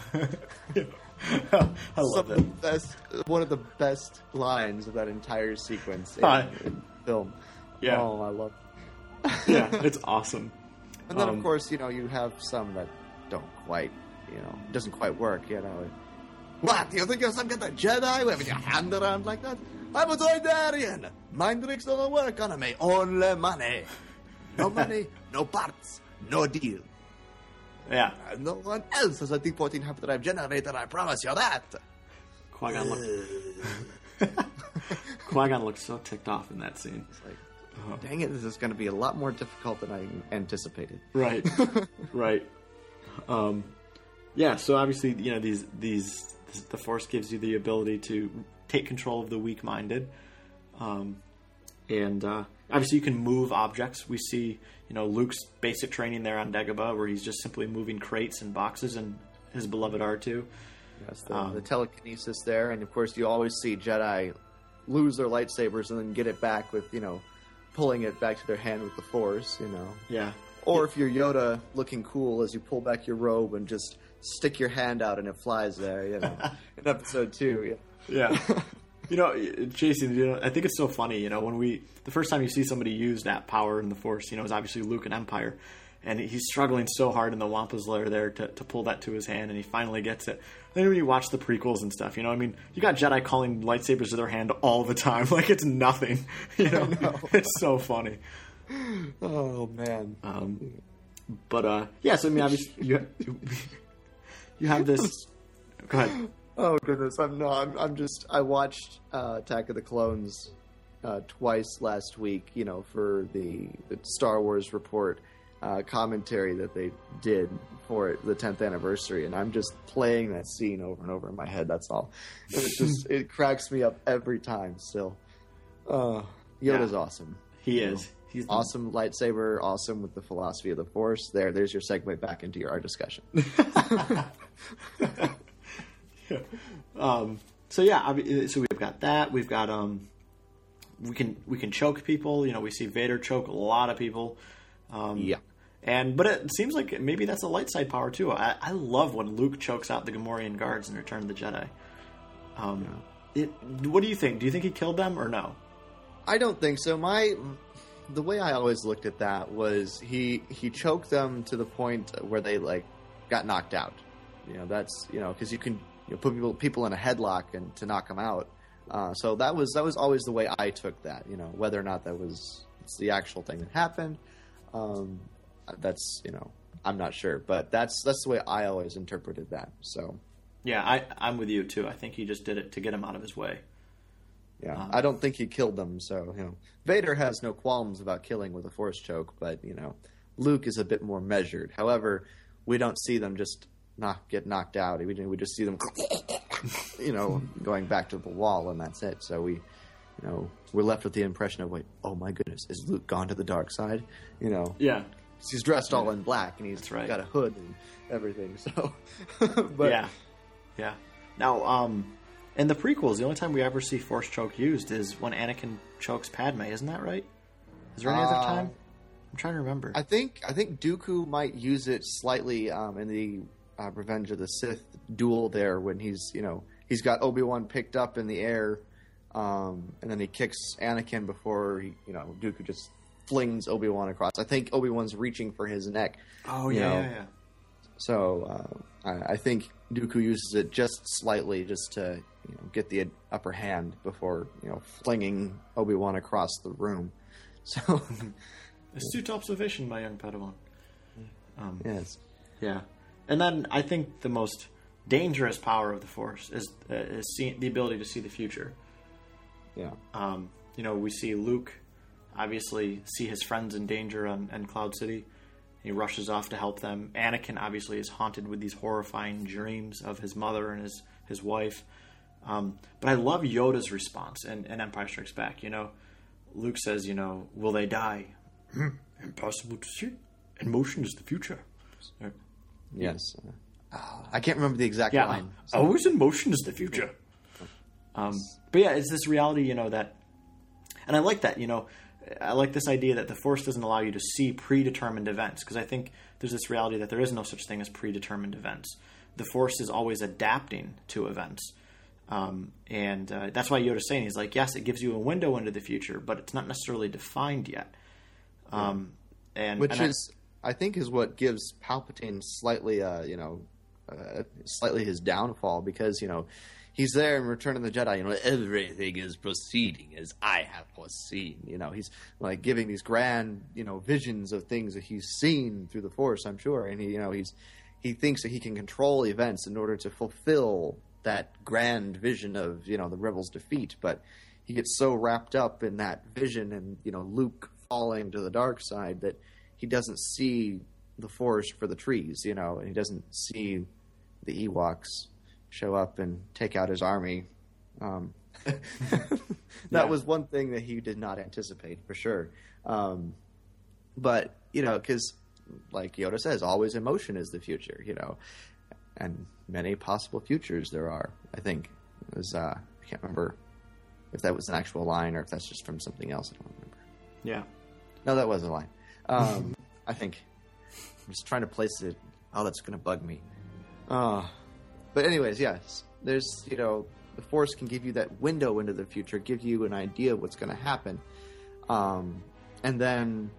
I love Some it. of the best, one of the best lines of that entire sequence in, Hi. in film. Yeah. Oh, I love. Yeah, it's awesome. And then, Um, of course, you know, you have some that don't quite, you know, doesn't quite work. You know, what? You think you're some kind of Jedi waving your hand around like that? I'm a Zoidarian. Mind tricks don't work on me. Only money. No money, no parts, no deal. Yeah, And no one else has a D fourteen hyperdrive generator. I promise you that. Qui-Gon looked. Qui-Gon looked so ticked off in that scene. It's like, dang it, this is going to be a lot more difficult than I anticipated. Right, right. Um, yeah. So obviously, you know, these these the Force gives you the ability to take control of the weak-minded, um, and uh, obviously you can move objects. We see, you know, Luke's basic training there on Dagobah, where he's just simply moving crates and boxes and his beloved R two. Yes, the, Um, the telekinesis there, and of course you always see Jedi lose their lightsabers and then get it back with, you know, pulling it back to their hand with the Force, you know. Yeah. Or if you're Yoda looking cool as you pull back your robe and just stick your hand out and it flies there, you know, in episode two. Yeah. Yeah. You know, Jason, you know, I think it's so funny, you know, when we, the first time you see somebody use that power in the Force, you know, is obviously Luke in Empire. And he's struggling so hard in the Wampa's lair there to, to pull that to his hand, and he finally gets it. Then when you watch the prequels and stuff, you know, I mean, you got Jedi calling lightsabers to their hand all the time, like it's nothing. You know, know. It's so funny. Oh, man. Um, but, uh, yeah, so I mean, obviously, you, you have this. Go ahead. Oh goodness, I'm no, I'm, I'm just. I watched uh, Attack of the Clones uh, twice last week. You know, for the, the Star Wars report uh, commentary that they did for it, the tenth anniversary, and I'm just playing that scene over and over in my head. That's all. And it just it cracks me up every time. Still, uh, Yoda's Yeah. awesome. He is. He's the- Awesome lightsaber, awesome with the philosophy of the Force. There, there's your segue back into your, our discussion. Um, so yeah, I mean, so we've got that. We've got um, we can we can choke people. You know, we see Vader choke a lot of people. Um, Yeah. And but it seems like maybe that's a light side power too. I, I love when Luke chokes out the Gamorrean guards in Return of the Jedi. Um, it, what do you think? Do you think he killed them or no? I don't think so. My the way I always looked at that was he he choked them to the point where they like got knocked out. You know, that's you know because you can you know, put people people in a headlock and to knock them out. Uh, so that was that was always the way I took that. You know, whether or not that was it's the actual thing that happened. Um, that's you know I'm not sure, but that's that's the way I always interpreted that. So Yeah, I, I'm with you too. I think he just did it to get him out of his way. yeah, Um, I don't think he killed them. So you know, Vader has no qualms about killing with a Force choke, but you know, Luke is a bit more measured. However, we don't see them just knock get knocked out. We we just see them you know, going back to the wall, and that's it. So we, you know, we're left with the impression of, like, oh my goodness, is Luke gone to the dark side? You know, Yeah. he's dressed all in black, and he's That's right. got a hood and everything. So, but yeah. Yeah. Now, um, in the prequels, the only time we ever see Force choke used is when Anakin chokes Padme. Isn't that right? Is there any other Uh, time? I'm trying to remember. I think I think Dooku might use it slightly um, in the uh, Revenge of the Sith duel there when he's you know he's got Obi-Wan picked up in the air, um, and then he kicks Anakin before he, you know Dooku just flings Obi-Wan across. I think Obi-Wan's reaching for his neck. oh, you yeah, know. yeah, yeah. So uh, I, I think Dooku uses it just slightly just to you know get the upper hand before you know flinging Obi-Wan across the room. So Astute observation, my young Padawan. Um, yes. Yeah, and then I think the most dangerous power of the Force is uh, is see, the ability to see the future. Yeah. Um, you know, we see Luke obviously see his friends in danger on, on Cloud City. He rushes off to help them. Anakin obviously is haunted with these horrifying dreams of his mother and his his wife. Um, but I love Yoda's response in, in Empire Strikes Back. You know, Luke says, you know, will they die? Hmm, impossible to see. And motion is the future. Or, Yes. Uh, I can't remember the exact yeah, line. always in motion is the future. Um, but yeah, it's this reality, you know, that, and I like that, you know, I like this idea that the Force doesn't allow you to see predetermined events, because I think there's this reality that there is no such thing as predetermined events. The Force is always adapting to events. Um, and uh, that's why Yoda's saying, he's like, yes, it gives you a window into the future, but it's not necessarily defined yet. Um, and Which and I- is, I think, is what gives Palpatine slightly, uh, you know, uh, slightly his downfall, because, you know, he's there in Return of the Jedi, you know, everything is proceeding as I have foreseen. You know, he's like giving these grand, you know, visions of things that he's seen through the Force, I'm sure. And he, you know, he's, he thinks that he can control events in order to fulfill that grand vision of, you know, the Rebels' defeat. But he gets so wrapped up in that vision and, you know, Luke falling to the dark side that he doesn't see the forest for the trees, you know, and he doesn't see the Ewoks show up and take out his army. Um, that Yeah. was one thing that he did not anticipate, for sure. Um, but, you know, because, like Yoda says, always in motion is the future, you know, and many possible futures there are, I think. It was, uh, I can't remember if that was an actual line or if that's just from something else. I don't remember. yeah. No, that was a line. Um, I think I'm just trying to place it. Oh, that's going to bug me. Uh, but anyways, yes, there's, you know, the Force can give you that window into the future, give you an idea of what's going to happen. Um, and then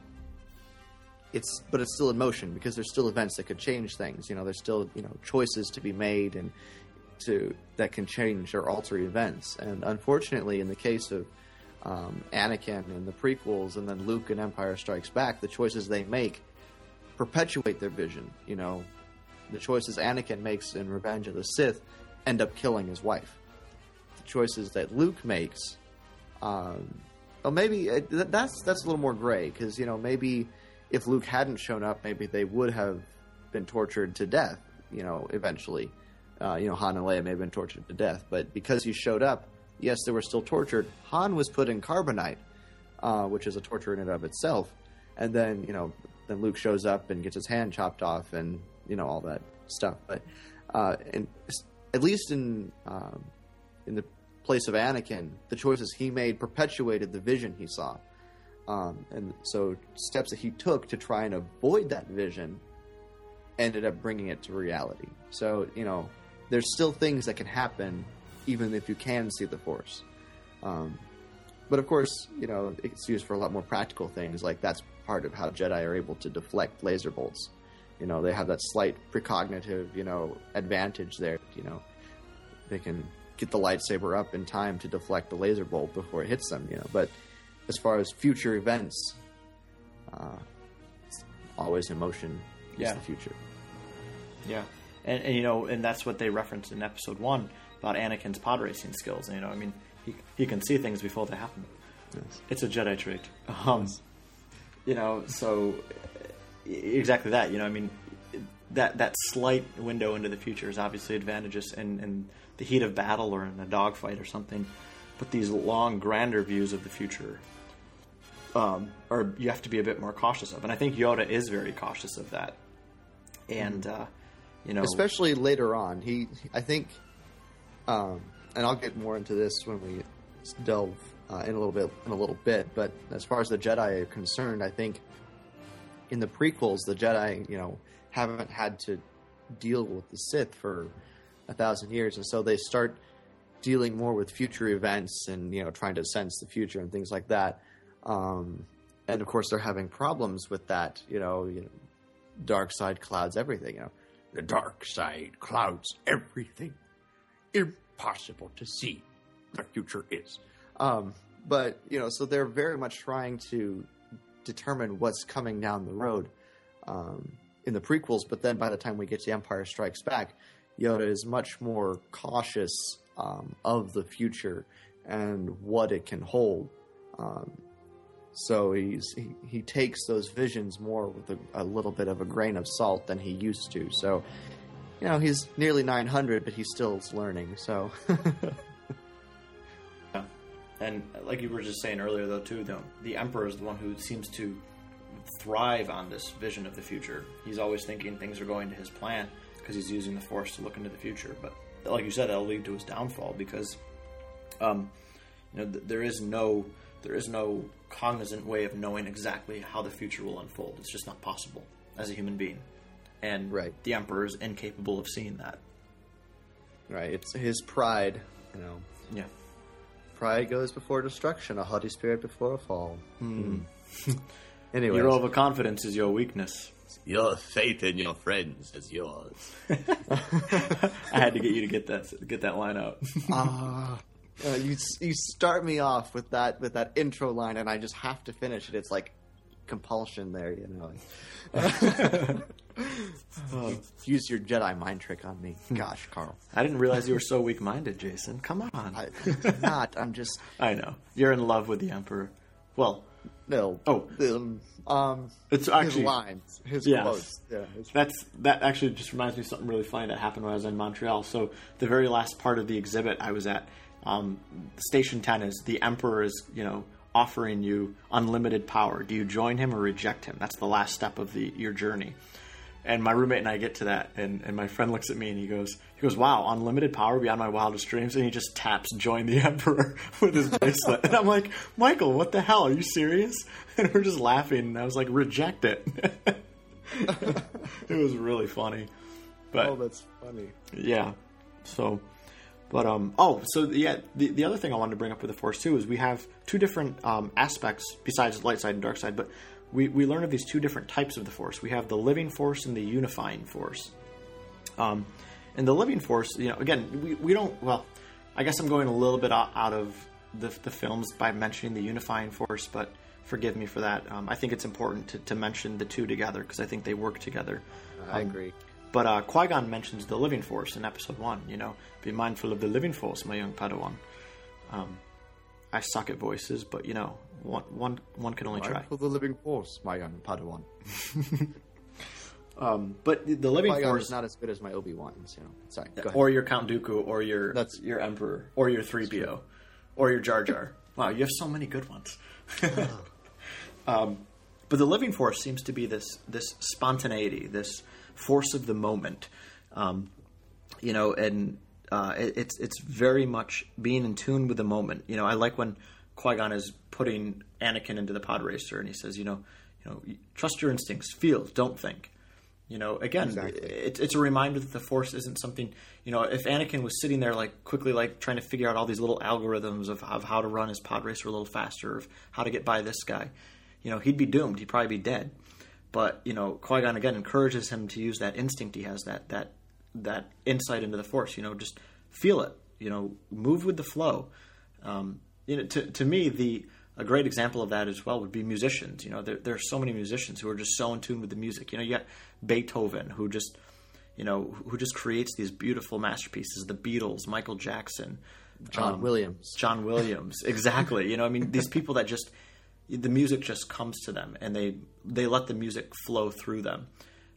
it's, but it's still in motion because there's still events that could change things. You know, there's still, you know, choices to be made and to, that can change or alter events. And unfortunately, in the case of Um, Anakin in the prequels and then Luke in Empire Strikes Back, the choices they make perpetuate their vision. You know, the choices Anakin makes in Revenge of the Sith end up killing his wife. The choices that Luke makes, um, well, maybe it, that's that's a little more gray, because, you know, maybe if Luke hadn't shown up, maybe they would have been tortured to death. You know, eventually, uh, you know, Han and Leia may have been tortured to death, but because he showed up, yes, they were still tortured. Han was put in carbonite, uh, which is a torture in and of itself. And then, you know, then Luke shows up and gets his hand chopped off and, you know, all that stuff. But uh, and at least in um, in the place of Anakin, the choices he made perpetuated the vision he saw. Um, and so steps that he took to try and avoid that vision ended up bringing it to reality. So, you know, there's still things that can happen even if you can see the Force. Um, but of course, you know, it's used for a lot more practical things. Like, that's part of how Jedi are able to deflect laser bolts. You know, they have that slight precognitive, you know, advantage there. You know, they can get the lightsaber up in time to deflect the laser bolt before it hits them, you know. But as far as future events, uh, it's always in motion is Yeah. the future. Yeah, and, and you know, and that's what they referenced in Episode One about Anakin's pod racing skills. And, you know, I mean, he he can see things before they happen. Yes. It's a Jedi trait. Um, you know, so exactly that. You know, I mean, that that slight window into the future is obviously advantageous in, in the heat of battle or in a dogfight or something. But these long, grander views of the future, um, are you have to be a bit more cautious of. And I think Yoda is very cautious of that. And uh, you know, especially later on, he I think, um, and I'll get more into this when we delve uh, in a little bit in a little bit. But as far as the Jedi are concerned, I think in the prequels, the Jedi, you know, haven't had to deal with the Sith for a thousand years, and so they start dealing more with future events and, you know, trying to sense the future and things like that. Um, and of course, they're having problems with that. You know, you know, dark side clouds everything. You know, The dark side clouds everything. Impossible to see. The future is. um, but you know, so they're very much trying to determine what's coming down the road um, in the prequels. But then by the time we get to Empire Strikes Back, Yoda is much more cautious um, of the future and what it can hold. Um, so he's, he he takes those visions more with a, a little bit of a grain of salt than he used to. So, you know, he's nearly nine hundred, but he still is learning. So, yeah. And like you were just saying earlier, though, too, though, the Emperor is the one who seems to thrive on this vision of the future. He's always thinking things are going to his plan because he's using the Force to look into the future. But like you said, that'll lead to his downfall because, um, you know, th- there is no there is no cognizant way of knowing exactly how the future will unfold. It's just not possible as a human being, and right. the Emperor is incapable of seeing that. Right, it's his pride, you know. Yeah, pride goes before destruction, a haughty spirit before a fall. Hmm. Anyway, your overconfidence is your weakness. Your faith in your friends is yours. I had to get you to get that get that line out. Ah. Uh, you you start me off with that with that intro line, and I just have to finish it. It's like compulsion there, you know. uh, use your Jedi mind trick on me. Gosh, Carl. I didn't realize you were so weak-minded, Jason. Come on. I, I'm not. I'm just... I know. You're in love with the Emperor. Well... No. Oh. Um, um, it's actually... His lines. His yes. quotes. Yeah, his... That's, that actually just reminds me of something really funny that happened when I was in Montreal. So the very last part of the exhibit I was at, um, Station ten is the Emperor is, you know, offering you unlimited power. Do you join him or reject him? That's the last step of the your journey. And my roommate and I get to that, and, and my friend looks at me and he goes, he goes, "Wow, unlimited power beyond my wildest dreams," and he just taps "Join the Emperor" with his bracelet. And I'm like, "Michael, what the hell? Are you serious?" And we're just laughing, and I was like, "Reject it." It was really funny. But, oh, that's funny. Yeah. So, but, um, oh, so, yeah, the, the other thing I wanted to bring up with the Force, too, is we have two different um, aspects besides light side and dark side, but we, we learn of these two different types of the Force. We have the living Force and the unifying Force. Um, and the living Force, you know, again, we, we don't, well, I guess I'm going a little bit out, out of the, the films by mentioning the unifying Force, but forgive me for that. Um, I think it's important to, to mention the two together because I think they work together. I um, agree. But uh, Qui-Gon mentions the living Force in Episode one, you know, "Be mindful of the living Force, my young Padawan." Um, I suck at voices, but, you know, one one, one can only try. For the living Force, my young Padawan. um, but the living Qui-Gon Force is not as good as my Obi-Wans, you know. Sorry, go ahead. or your Count Dooku, or your That's- your Emperor, or your three P O, or your Jar Jar. Wow, you have so many good ones. um, but the living Force seems to be this this spontaneity, this force of the moment, um, you know, and uh, it, it's it's very much being in tune with the moment. You know, I like when Qui-Gon is putting Anakin into the pod racer, and he says, you know, you know, trust your instincts, feel, don't think. You know, again, Exactly. it, it's a reminder that the Force isn't something. You know, if Anakin was sitting there like quickly, like trying to figure out all these little algorithms of, of how to run his pod racer a little faster, of how to get by this guy, you know, he'd be doomed. He'd probably be dead. But, you know, Qui-Gon, again, encourages him to use that instinct he has, that that that insight into the Force. You know, just feel it. You know, move with the flow. Um, you know, to to me, the a great example of that as well would be musicians. You know, there, there are so many musicians who are just so in tune with the music. You know, you got Beethoven, who just, you know, who just creates these beautiful masterpieces. The Beatles, Michael Jackson, John um, Williams. John Williams, exactly. You know, I mean, these people that just, the music just comes to them, and they they let the music flow through them.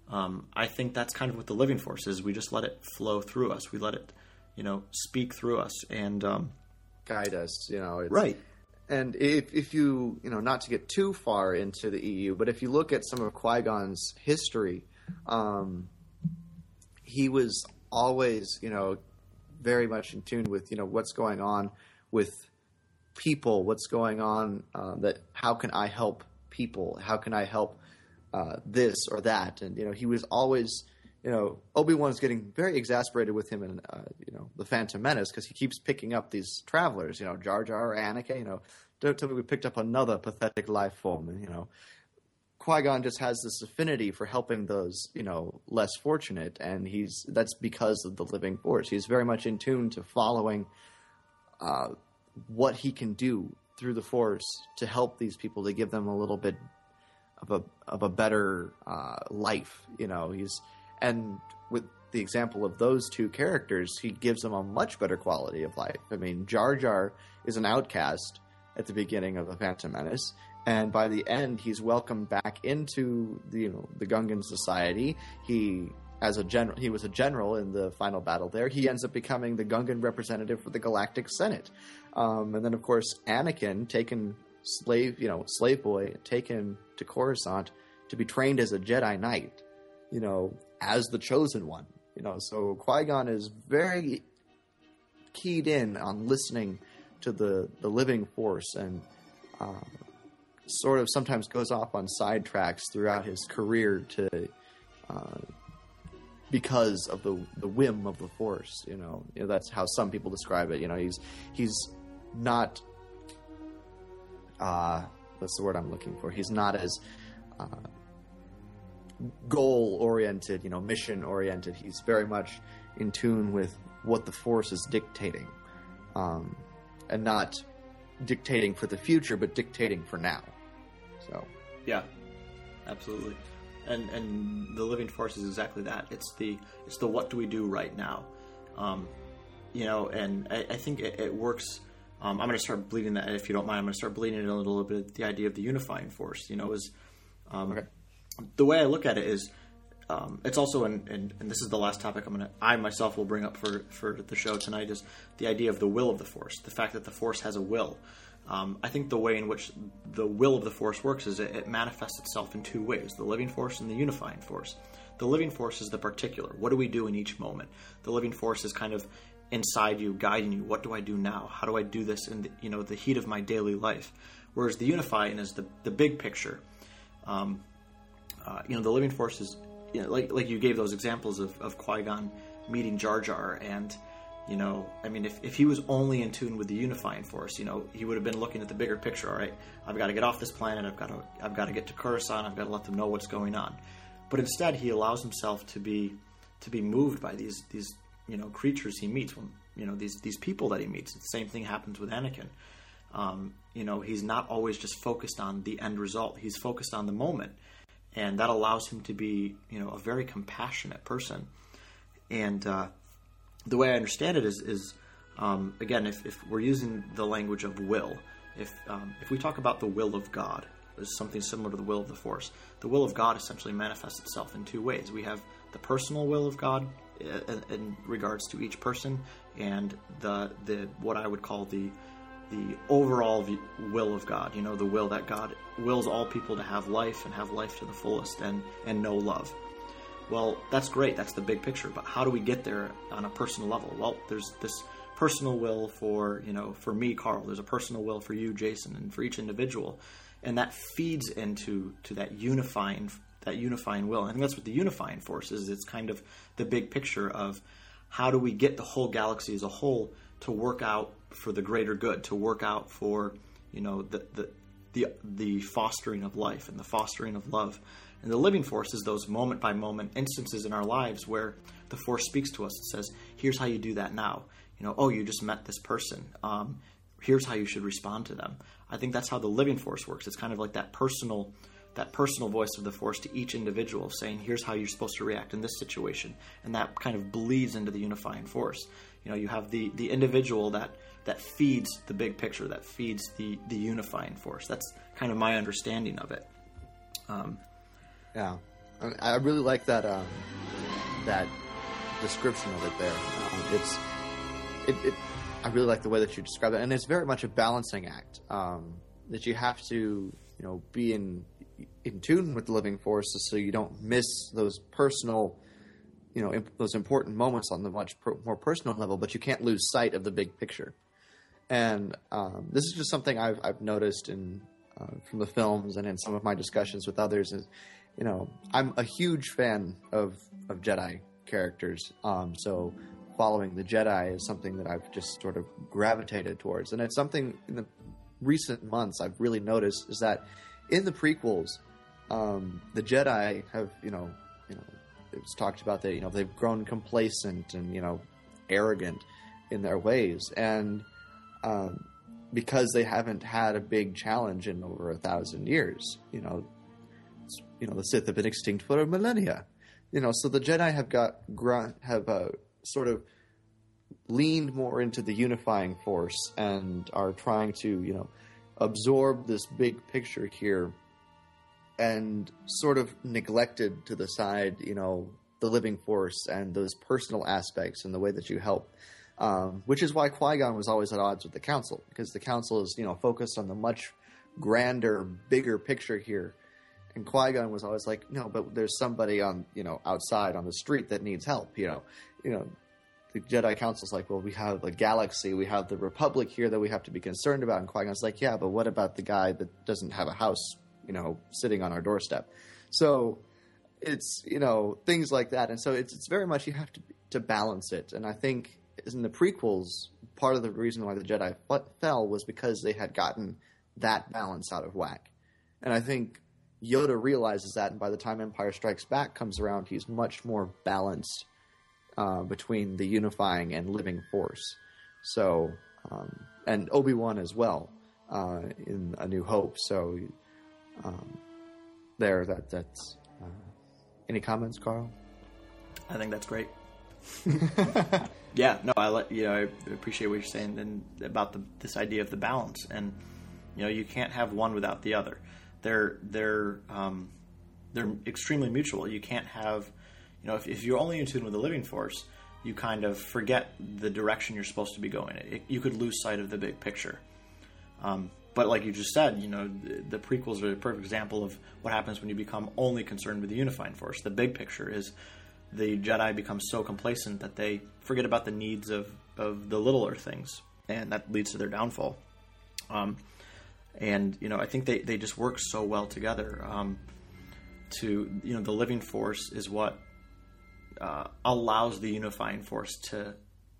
Um, I think that's kind of what the living force is. We just let it flow through us. We let it, you know, speak through us and um, guide us. You know, it's, right. And if if you you know, not to get too far into the E U, but if you look at some of Qui-Gon's history, um, he was always, you know, very much in tune with, you know, what's going on with people, what's going on, uh, that how can I help people? How can I help uh, this or that? And, you know, he was always, you know, Obi-Wan's getting very exasperated with him in, uh, you know, The Phantom Menace because he keeps picking up these travelers, you know, Jar Jar or Anakin, you know, don't tell me we picked up another pathetic life form. And, you know, Qui-Gon just has this affinity for helping those, you know, less fortunate. And he's, that's because of the living force. He's very much in tune to following uh, what he can do through the force to help these people, to give them a little bit of a, of a better uh, life. You know, he's, and with the example of those two characters, he gives them a much better quality of life. I mean, Jar Jar is an outcast at the beginning of The Phantom Menace, and by the end, he's welcomed back into the, you know, the Gungan society. He, as a general, he was a general in the final battle there. He ends up becoming the Gungan representative for the Galactic Senate. Um, and then, of course, Anakin, taken slave, you know, slave boy, taken to Coruscant to be trained as a Jedi Knight, you know, as the chosen one. You know, so Qui-Gon is very keyed in on listening to the, the living force, and uh, sort of sometimes goes off on sidetracks throughout his career to uh, because of the the whim of the force. You know, you know, that's how some people describe it. You know, he's he's not uh, what's the word I'm looking for? He's not as uh, goal oriented, you know, mission oriented. He's very much in tune with what the force is dictating, um, and not dictating for the future, but dictating for now. So, yeah, absolutely. And and the living force is exactly that. It's the it's the what do we do right now, um, you know. And I, I think it, it works. Um, I'm going to start bleeding that, if you don't mind. I'm going to start bleeding it a little, little bit. The idea of the unifying force, you know, is um, okay. The way I look at it is, um, it's also, in, in, and this is the last topic I'm going to, I myself will bring up for for the show tonight, is the idea of the will of the force, the fact that the force has a will. Um, I think the way in which the will of the force works is it, it manifests itself in two ways: the living force and the unifying force. The living force is the particular. What do we do in each moment? The living force is kind of inside you, guiding you. What do I do now? How do I do this in the, you know, the heat of my daily life? Whereas the unifying is the the big picture. Um, uh, you know, the living force is, you know, like like you gave those examples of, of Qui-Gon meeting Jar Jar, and you know, I mean, if, if he was only in tune with the unifying force, you know, he would have been looking at the bigger picture. All right, I've got to get off this planet. I've got to I've got to get to Coruscant. I've got to let them know what's going on. But instead, he allows himself to be to be moved by these these you know creatures he meets. When, you know, these these people that he meets. The same thing happens with Anakin. Um, you know, he's not always just focused on the end result. He's focused on the moment, and that allows him to be, you know, a very compassionate person. And uh, the way I understand it is, is um, again, if, if we're using the language of will, if um, if we talk about the will of God, there's something similar to the will of the Force. The will of God essentially manifests itself in two ways. We have the personal will of God in, in regards to each person, and the the what I would call the the overall will of God. You know, the will that God wills all people to have life and have life to the fullest and and know love. Well, that's great. That's the big picture. But how do we get there on a personal level? Well, there's this personal will for, you know, for me, Carl. There's a personal will for you, Jason, and for each individual, and that feeds into to that unifying that unifying will. And I think that's what the unifying force is. It's kind of the big picture of how do we get the whole galaxy as a whole to work out for the greater good, to work out for, you know, the the the, the fostering of life and the fostering of love. And the living force is those moment-by-moment instances in our lives where the force speaks to us and says, here's how you do that now. You know, oh, you just met this person. Um, here's how you should respond to them. I think that's how the living force works. It's kind of like that personal that personal voice of the force to each individual saying, here's how you're supposed to react in this situation. And that kind of bleeds into the unifying force. You know, you have the, the individual that, that feeds the big picture, that feeds the, the unifying force. That's kind of my understanding of it. Um, Yeah. I really like that um, that description of it there. Um, it's it, it. I really like the way that you describe it, and it's very much a balancing act. Um, that you have to, you know, be in in tune with the living force, so you don't miss those personal, you know, imp- those important moments on the much per- more personal level. But you can't lose sight of the big picture. And um, this is just something I've I've noticed in uh, from the films and in some of my discussions with others. Is, you know, I'm a huge fan of of Jedi characters. Um, so following the Jedi is something that I've just sort of gravitated towards, and it's something in the recent months I've really noticed is that in the prequels, um, the Jedi have, you know, you know, it was talked about that, you know, they've grown complacent and, you know, arrogant in their ways, and um, because they haven't had a big challenge in over a thousand years, you know, you know, the Sith have been extinct for a millennia, you know, so the Jedi have got have uh, sort of leaned more into the unifying force and are trying to, you know, absorb this big picture here, and sort of neglected to the side, you know, the living force and those personal aspects and the way that you help. Um, which is why Qui-Gon was always at odds with the Council, because the Council is, you know, focused on the much grander, bigger picture here. And Qui-Gon was always like, no, but there's somebody on, you know, outside on the street that needs help, you know. You know, the Jedi Council's like, well, we have the galaxy, we have the Republic here that we have to be concerned about. And Qui-Gon's like, yeah, but what about the guy that doesn't have a house, you know, sitting on our doorstep? So it's, you know, things like that. And so it's it's very much you have to to balance it. And I think in the prequels, part of the reason why the Jedi fell was because they had gotten that balance out of whack. And I think Yoda realizes that, and by the time Empire Strikes Back comes around, he's much more balanced uh, between the unifying and living force. So, um, and Obi-Wan as well uh, in A New Hope. So, um, there, that that's. Uh, any comments, Carl? I think that's great. Yeah, no, I like, you know, I appreciate what you're saying and about the, this idea of the balance, and you know, you can't have one without the other. They're they're um, they're extremely mutual. You can't have, you know, if, if you're only in tune with the living force, you kind of forget the direction you're supposed to be going. It, you could lose sight of the big picture. Um, but like you just said, you know, the, the prequels are a perfect example of what happens when you become only concerned with the unifying force. The big picture is the Jedi become so complacent that they forget about the needs of, of the littler things, and that leads to their downfall. Um, and, you know, I think they, they just work so well together. Um, to, you know, the living force is what uh, allows the unifying force to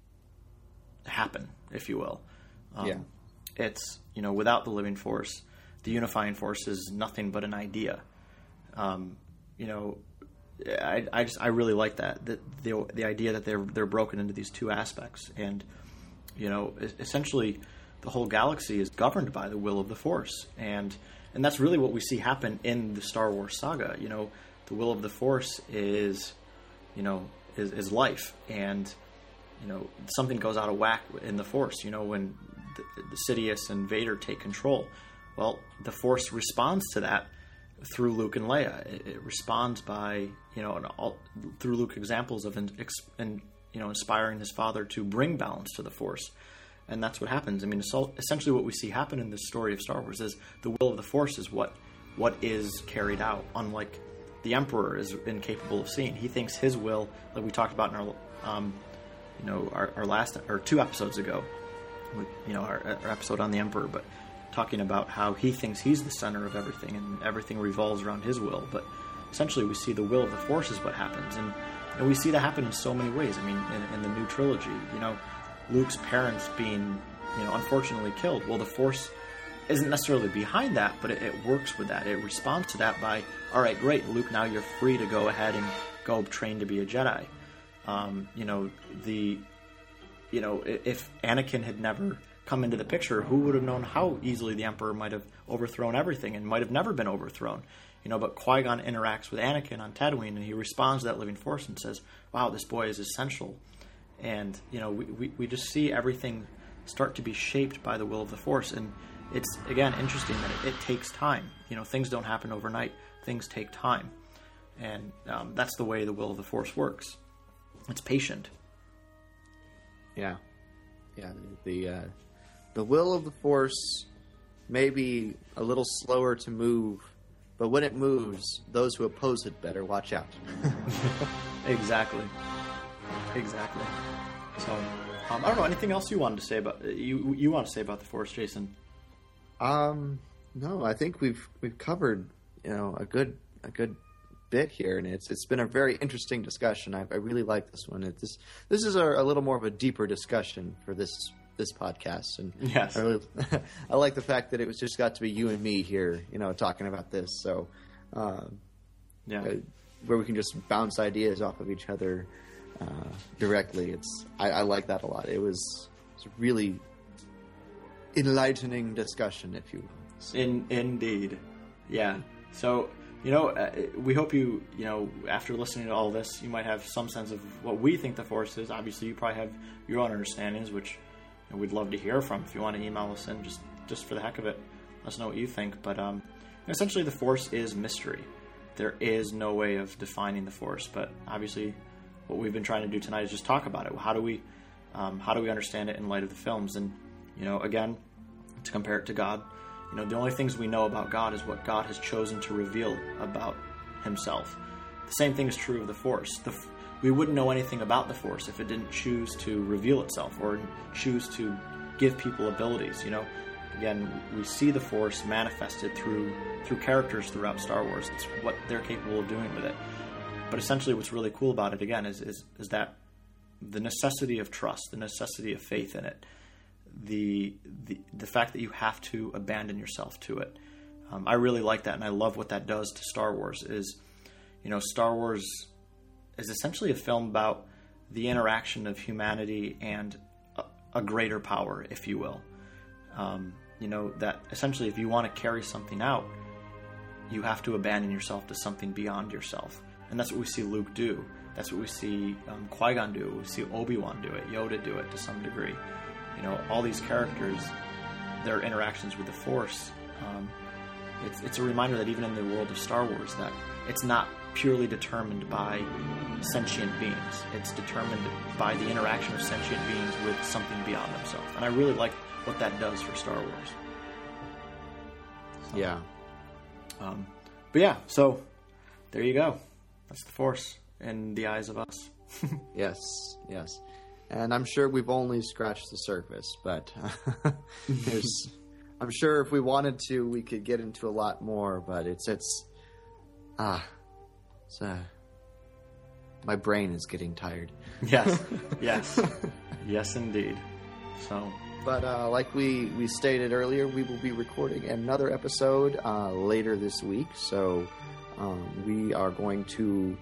happen, if you will. Um, yeah. It's, you know, without the living force, the unifying force is nothing but an idea. Um, you know, I, I just I really like that the, the the idea that they're they're broken into these two aspects, and you know, essentially the whole galaxy is governed by the will of the Force, and and that's really what we see happen in the Star Wars saga. You know, the will of the Force is, you know, is, is life, and you know, something goes out of whack in the Force. You know, when the, the Sidious and Vader take control, well, the Force responds to that through Luke and Leia. It, it responds by, you know, an all, through Luke examples of in, in, you know, inspiring his father to bring balance to the Force, and that's what happens. I mean, essentially, what we see happen in this story of Star Wars is the will of the Force is what what is carried out. Unlike the Emperor is incapable of seeing. He thinks his will, like we talked about in our, um, you know, our, our last or two episodes ago, you know, our, our episode on the Emperor, but. Talking about how he thinks he's the center of everything and everything revolves around his will. But essentially we see the will of the Force is what happens. And, and we see that happen in so many ways. I mean, in, in the new trilogy, you know, Luke's parents being, you know, unfortunately killed. Well, the Force isn't necessarily behind that, but it, it works with that. It responds to that by, all right, great, Luke, now you're free to go ahead and go train to be a Jedi. Um, you know, the, you know, if Anakin had never come into the picture, who would have known how easily the Emperor might have overthrown everything and might have never been overthrown? You know, but Qui-Gon interacts with Anakin on Tatooine, and he responds to that living force and says, wow, this boy is essential. And, you know, we, we, we just see everything start to be shaped by the will of the Force. And it's, again, interesting that it, it takes time. You know, things don't happen overnight. Things take time. And um, that's the way the will of the Force works. It's patient. Yeah. Yeah, the uh, the will of the Force may be a little slower to move, but when it moves, those who oppose it better watch out. Exactly. Exactly. So, um, I don't know, anything else you wanted to say about you you want to say about the Force, Jason? Um, no, I think we've we've covered, you know, a good a good bit here, and it's it's been a very interesting discussion. I, I really like this one. It, this this is a, a little more of a deeper discussion for this this podcast, and yes, I, really, I like the fact that it was just got to be you and me here, you know, talking about this. So, uh, yeah, uh, where we can just bounce ideas off of each other uh, directly. It's I, I like that a lot. It was, it was a really enlightening discussion, if you will. So. In indeed, yeah. So. You know, uh, we hope you, you know, after listening to all this, you might have some sense of what we think the Force is. Obviously, you probably have your own understandings, which you know, we'd love to hear from. If you want to email us in, just just for the heck of it, let us know what you think. But um, essentially, the Force is mystery. There is no way of defining the Force. But obviously, what we've been trying to do tonight is just talk about it. How do we, um, how do we understand it in light of the films? And you know, again, to compare it to God. You know, the only things we know about God is what God has chosen to reveal about himself. The same thing is true of the Force. The, we wouldn't know anything about the Force if it didn't choose to reveal itself or choose to give people abilities. You know, again, we see the Force manifested through through characters throughout Star Wars. It's what they're capable of doing with it. But essentially what's really cool about it, again, is is, is that the necessity of trust, the necessity of faith in it. The, the the fact that you have to abandon yourself to it. Um, I really like that, and I love what that does to Star Wars. Is, you know, Star Wars is essentially a film about the interaction of humanity and a, a greater power, if you will. Um, you know, that essentially if you want to carry something out, you have to abandon yourself to something beyond yourself. And that's what we see Luke do. That's what we see um, Qui-Gon do. We see Obi-Wan do it. Yoda do it to some degree. You know, all these characters, their interactions with the Force, um, it's it's a reminder that even in the world of Star Wars, that it's not purely determined by sentient beings. It's determined by the interaction of sentient beings with something beyond themselves. And I really like what that does for Star Wars. So, yeah. Um, but yeah, so there you go. That's the Force in the eyes of us. Yes, yes. And I'm sure we've only scratched the surface, but there's, I'm sure if we wanted to, we could get into a lot more, but it's, it's, ah, it's, uh, my brain is getting tired. Yes, yes, yes indeed. So, but uh, like we, we stated earlier, we will be recording another episode uh, later this week, so um, we are going to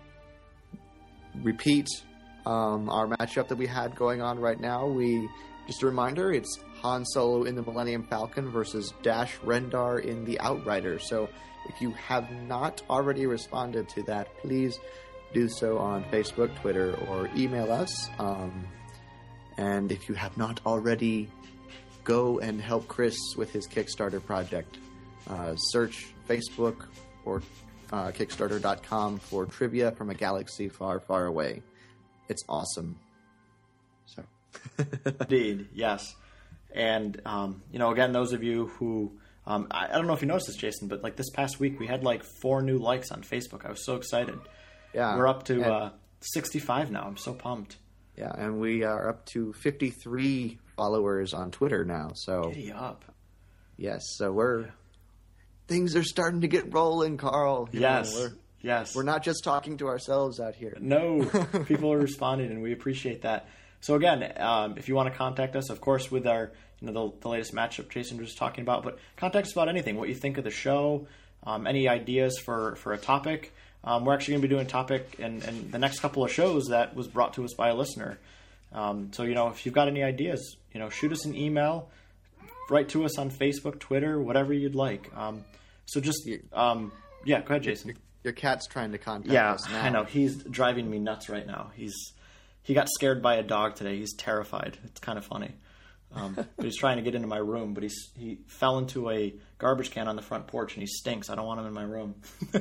repeat Um, our matchup that we had going on right now. We just a reminder, it's Han Solo in the Millennium Falcon versus Dash Rendar in the Outrider. So if you have not already responded to that, please do so on Facebook, Twitter, or email us. Um, and if you have not already, go and help Chris with his Kickstarter project. Uh, search Facebook or uh, Kickstarter dot com for Trivia from a Galaxy Far, Far Away. It's awesome. So, indeed, yes. And, um, you know, again, those of you who, um, I, I don't know if you noticed this, Jason, but like this past week, we had like four new likes on Facebook. I was so excited. Yeah. We're up to and, uh, sixty-five now. I'm so pumped. Yeah, and we are up to fifty-three followers on Twitter now. So, giddy up. Yes, so we're, yeah. Things are starting to get rolling, Carl. You yes. know, we're, Yes. We're not just talking to ourselves out here. No, people are responding, and we appreciate that. So again, um, if you want to contact us, of course, with our you know the, the latest matchup Jason was talking about, but contact us about anything, what you think of the show, um, any ideas for, for a topic. Um, we're actually going to be doing a topic in, in the next couple of shows that was brought to us by a listener. Um, so, you know, if you've got any ideas, you know, shoot us an email, write to us on Facebook, Twitter, whatever you'd like. Um, so just, um, yeah, go ahead, Jason. Your cat's trying to contact yeah, us now. I know. He's driving me nuts right now. He's he got scared by a dog today. He's terrified. It's kind of funny. Um, but he's trying to get into my room, but he's, he fell into a garbage can on the front porch, and he stinks. I don't want him in my room.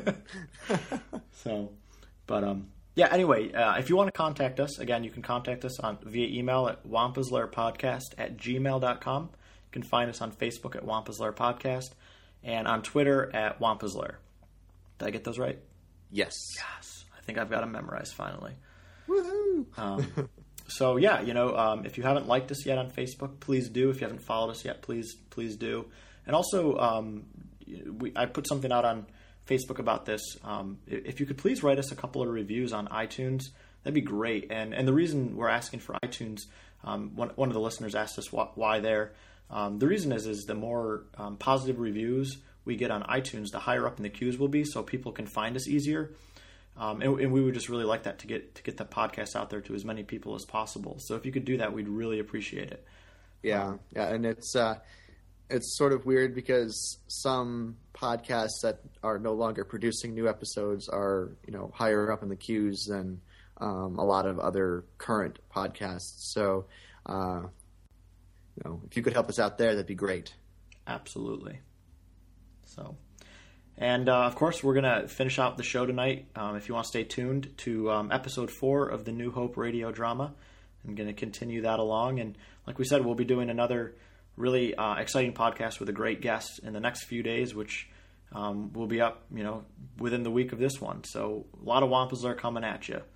so, but um, yeah, anyway, uh, if you want to contact us, again, you can contact us on via email at wampaslairpodcast at gmail dot com. You can find us on Facebook at Wampa's Lair Podcast and on Twitter at Wampa's Lair. Did I get those right? Yes. Yes. I think I've got them memorized finally. Woohoo! Um, so yeah, you know, um, if you haven't liked us yet on Facebook, please do. If you haven't followed us yet, please, please do. And also, um, we, I put something out on Facebook about this. Um, if you could please write us a couple of reviews on iTunes, that'd be great. And and the reason we're asking for iTunes, um, one one of the listeners asked us why, why there. Um, the reason is is the more um, positive reviews we get on iTunes, the higher up in the queues we'll be, so people can find us easier. Um, and, and we would just really like that to get to get the podcast out there to as many people as possible. So if you could do that, we'd really appreciate it. Yeah, yeah, and it's uh, it's sort of weird because some podcasts that are no longer producing new episodes are, you know, higher up in the queues than um, a lot of other current podcasts. So, uh, you know, if you could help us out there, that'd be great. Absolutely. So. And, uh, of course, we're going to finish out the show tonight. Um, if you want to stay tuned to um, episode four of the New Hope radio drama, I'm going to continue that along. And like we said, we'll be doing another really uh, exciting podcast with a great guest in the next few days, which um, will be up, you know, within the week of this one. So a lot of Wampa's are coming at you.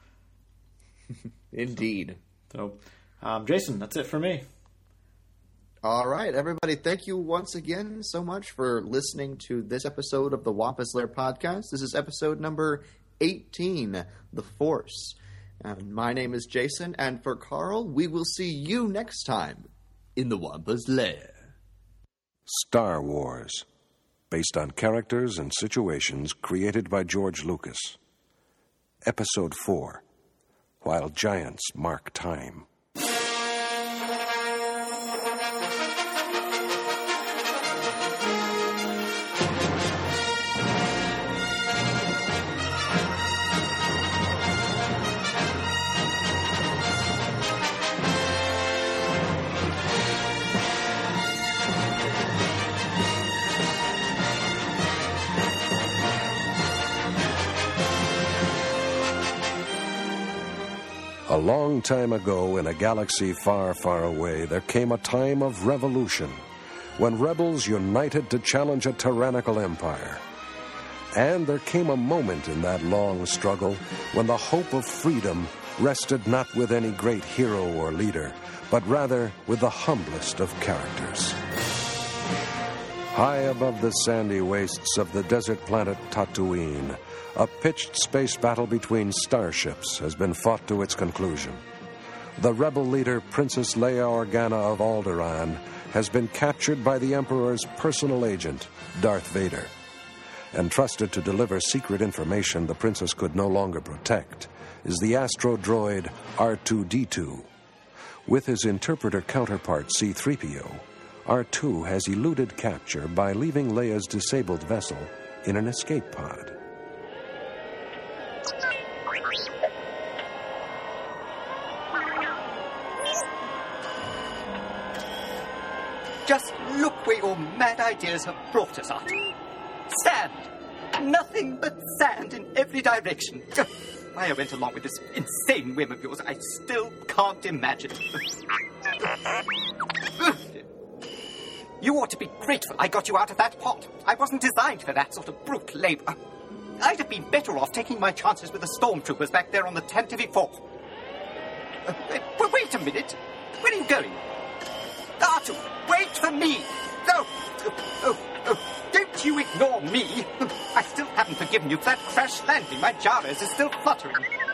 Indeed. So, um, Jason, that's it for me. All right, everybody, thank you once again so much for listening to this episode of the Wampa's Lair podcast. This is episode number eighteen, The Force. And my name is Jason, and for Carl, we will see you next time in the Wampa's Lair. Star Wars, based on characters and situations created by George Lucas. Episode four, While Giants Mark Time. A long time ago, in a galaxy far, far away, there came a time of revolution, when rebels united to challenge a tyrannical empire. And there came a moment in that long struggle when the hope of freedom rested not with any great hero or leader, but rather with the humblest of characters. High above the sandy wastes of the desert planet Tatooine, a pitched space battle between starships has been fought to its conclusion. The rebel leader, Princess Leia Organa of Alderaan, has been captured by the Emperor's personal agent, Darth Vader. Entrusted to deliver secret information the princess could no longer protect is the astro droid R two D two. With his interpreter counterpart C three P O, R two has eluded capture by leaving Leia's disabled vessel in an escape pod. Just look where your mad ideas have brought us, Art. Sand! Nothing but sand in every direction. Why I went along with this insane whim of yours, I still can't imagine. You ought to be grateful I got you out of that pot. I wasn't designed for that sort of brute labor. I'd have been better off taking my chances with the stormtroopers back there on the Tantive Fort. Uh, wait, wait a minute. Where are you going? Artu, wait for me! No! Oh, oh, oh, don't you ignore me! I still haven't forgiven you for that crash landing. My Jaras is still fluttering.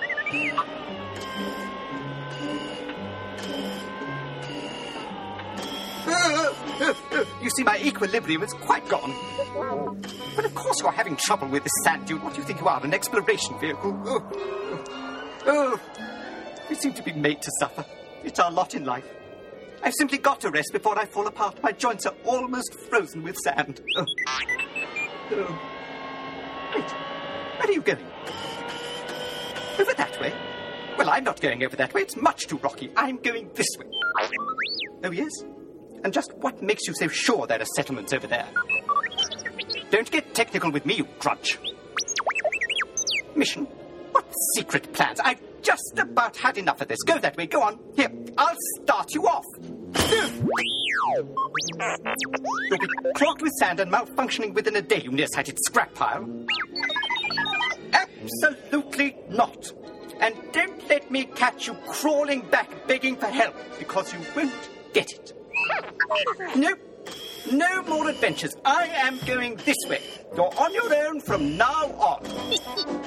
Oh, oh, oh. You see, my equilibrium is quite gone. But of course you're having trouble with this sand dune. What do you think you are, an exploration vehicle? Oh, oh, oh. We seem to be made to suffer. It's our lot in life. I've simply got to rest before I fall apart. My joints are almost frozen with sand. Oh. Oh. Wait, where are you going? Over that way? Well, I'm not going over that way. It's much too rocky. I'm going this way. Oh, yes? And just what makes you so sure there are settlements over there? Don't get technical with me, you grudge. Mission? What secret plans? I've just about had enough of this. Go that way, go on. Here, I'll start you off. You'll be clogged with sand and malfunctioning within a day, you nearsighted scrap pile. Absolutely not. And don't let me catch you crawling back begging for help, because you won't get it. Nope. No more adventures. I am going this way. You're on your own from now on.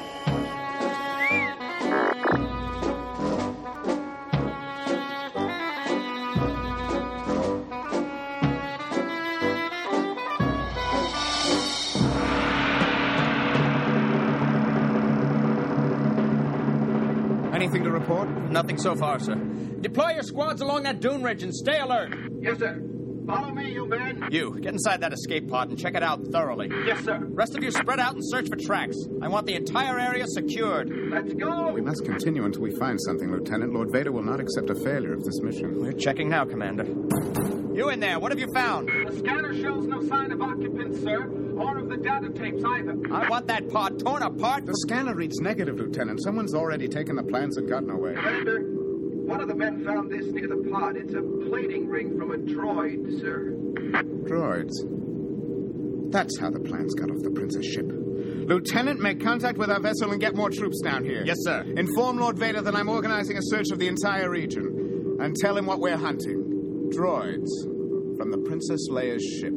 Anything to report? Nothing so far, sir. Deploy your squads along that dune ridge and stay alert. Yes, sir. Follow me, you men. You, get inside that escape pod and check it out thoroughly. Yes, sir. Rest of you spread out and search for tracks. I want the entire area secured. Let's go. We must continue until we find something, Lieutenant. Lord Vader will not accept a failure of this mission. We're checking now, Commander. You in there, what have you found? The scanner shows no sign of occupants, sir, or of the data tapes either. I want that pod torn apart. The scanner reads negative, Lieutenant. Someone's already taken the plans and gotten away. Commander, one of the men found this near the pod. It's a plating ring from a droid, sir. Droids. That's how the plans got off the Princess ship. Lieutenant, make contact with our vessel and get more troops down here. Yes, sir. Inform Lord Vader that I'm organizing a search of the entire region. And tell him what we're hunting. Droids from the Princess Leia's ship.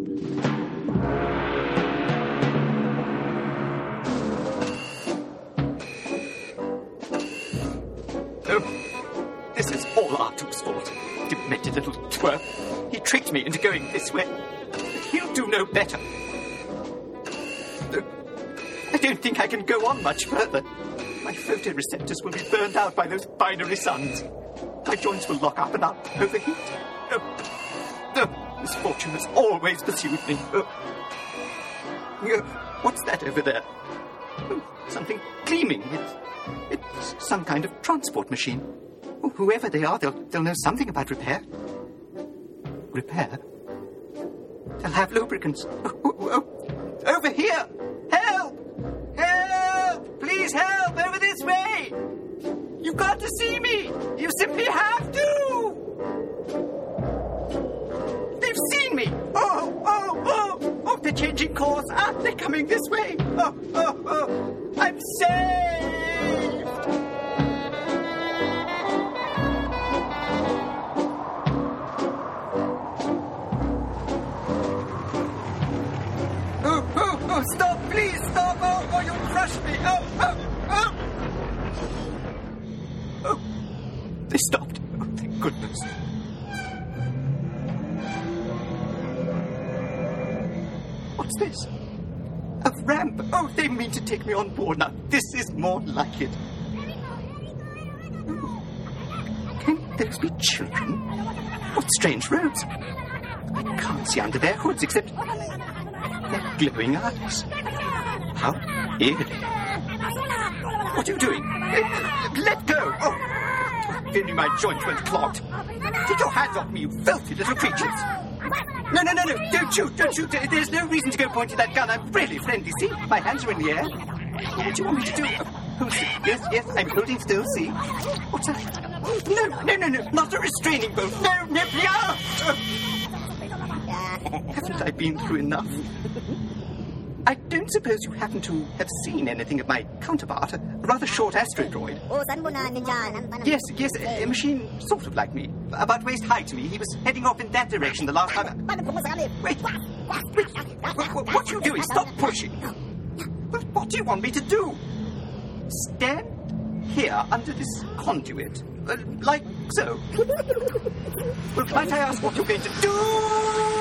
Oh, this is all R two's fault. Demented little twerp. He tricked me into going this way. But he'll do no better. No, I don't think I can go on much further. My photoreceptors will be burned out by those binary suns. My joints will lock up and I'll overheat. No, no, misfortune has always pursued me. Oh. What's that over there? Oh, something gleaming. It's, it's some kind of transport machine. Oh, whoever they are, they'll, they'll know something about repair. Repair? They'll have lubricants. Oh, oh, oh. Over here! Help! Help! Please help! Over this way! You've got to see me! You simply have to! They've seen me! Oh, oh, oh! Oh, they're changing course! Ah, they're coming this way! Oh, oh, oh! I'm saved! Oh, oh, oh! Stop! Please stop! Oh, oh! You'll crush me! Oh, oh, oh! Oh! They stopped. Oh, thank goodness. What's this? A ramp. Oh, they mean to take me on board now. This is more like it. Oh. Can those be children? What strange robes. I can't see under their hoods except their glowing eyes. How eerie. What are you doing? Uh, let go. Oh, if only my joints weren't clogged. Take your hands off me, you filthy little creatures. No, no, no, no, don't shoot, don't shoot. There's no reason to go pointing that gun. I'm really friendly, see? My hands are in the air. What do you want me to do? Hold still. Yes, yes, I'm holding still, see? What's that? No, no, no, no, not a restraining bolt. No, no, no! Haven't I been through enough? I don't suppose you happen to have seen anything of my counterpart, a rather short astrodroid. Yes, yes, a, a machine sort of like me, about waist high to me. He was heading off in that direction the last time I... Wait, wait, what, what are you doing? Stop pushing. What, what do you want me to do? Stand here under this conduit, uh, like so. Well, might I ask what you're going to do?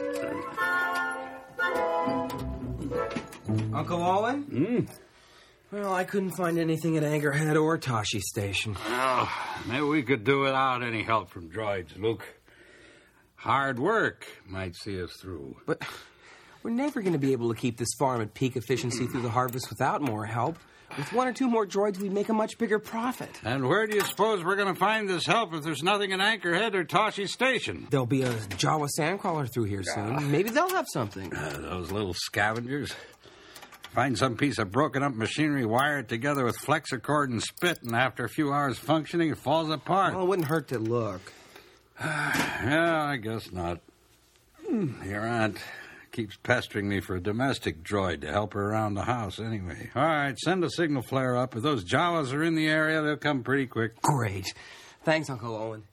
Uncle Owen? Mm. Well, I couldn't find anything at Anchorhead or Tashi Station. Well, maybe we could do without any help from droids, Luke. Hard work might see us through. But we're never going to be able to keep this farm at peak efficiency through the harvest without more help. With one or two more droids, we'd make a much bigger profit. And where do you suppose we're going to find this help if there's nothing in Anchorhead or Tashi Station? There'll be a Jawa sandcrawler through here soon. Uh, Maybe they'll have something. Uh, those little scavengers. Find some piece of broken-up machinery, wire it together with flexicord and spit, and after a few hours functioning, it falls apart. Well, it wouldn't hurt to look. Yeah, I guess not. Your aunt keeps pestering me for a domestic droid to help her around the house anyway. All right, send a signal flare up. If those Jawas are in the area, they'll come pretty quick. Great. Thanks, Uncle Owen.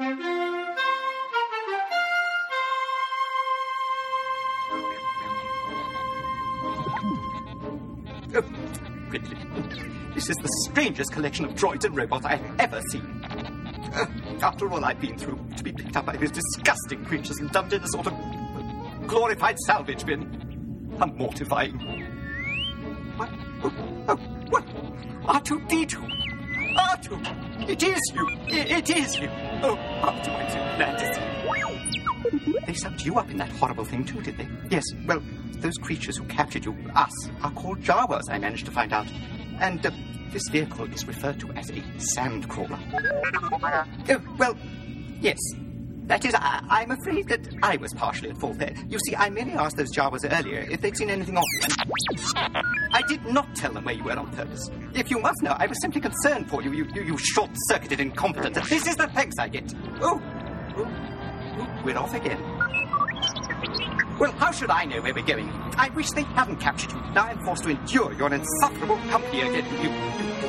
Oh, Ridley, this is the strangest collection of droids and robots I've ever seen. Uh, after all I've been through, to be picked up by those disgusting creatures and dumped in a sort of glorified salvage bin. How mortifying. What? Oh, oh, what? R two D two. R two. It is you. It, it is you. Oh, R two, I'm so glad to see you. They sucked you up in that horrible thing too, did they? Yes, well, those creatures who captured you, us, are called Jawas, I managed to find out. And uh, this vehicle is referred to as a sandcrawler. Oh, well, yes. That is, I, I'm afraid that I was partially at fault there. You see, I merely asked those Jawas earlier if they'd seen anything of you. I did not tell them where you were on purpose. If you must know, I was simply concerned for you, you, you, you short-circuited incompetence. This is the thanks I get. Oh, oh, oh, we're off again. Well, how should I know where we're going? I wish they hadn't captured you. Now I'm forced to endure your insufferable company again. You...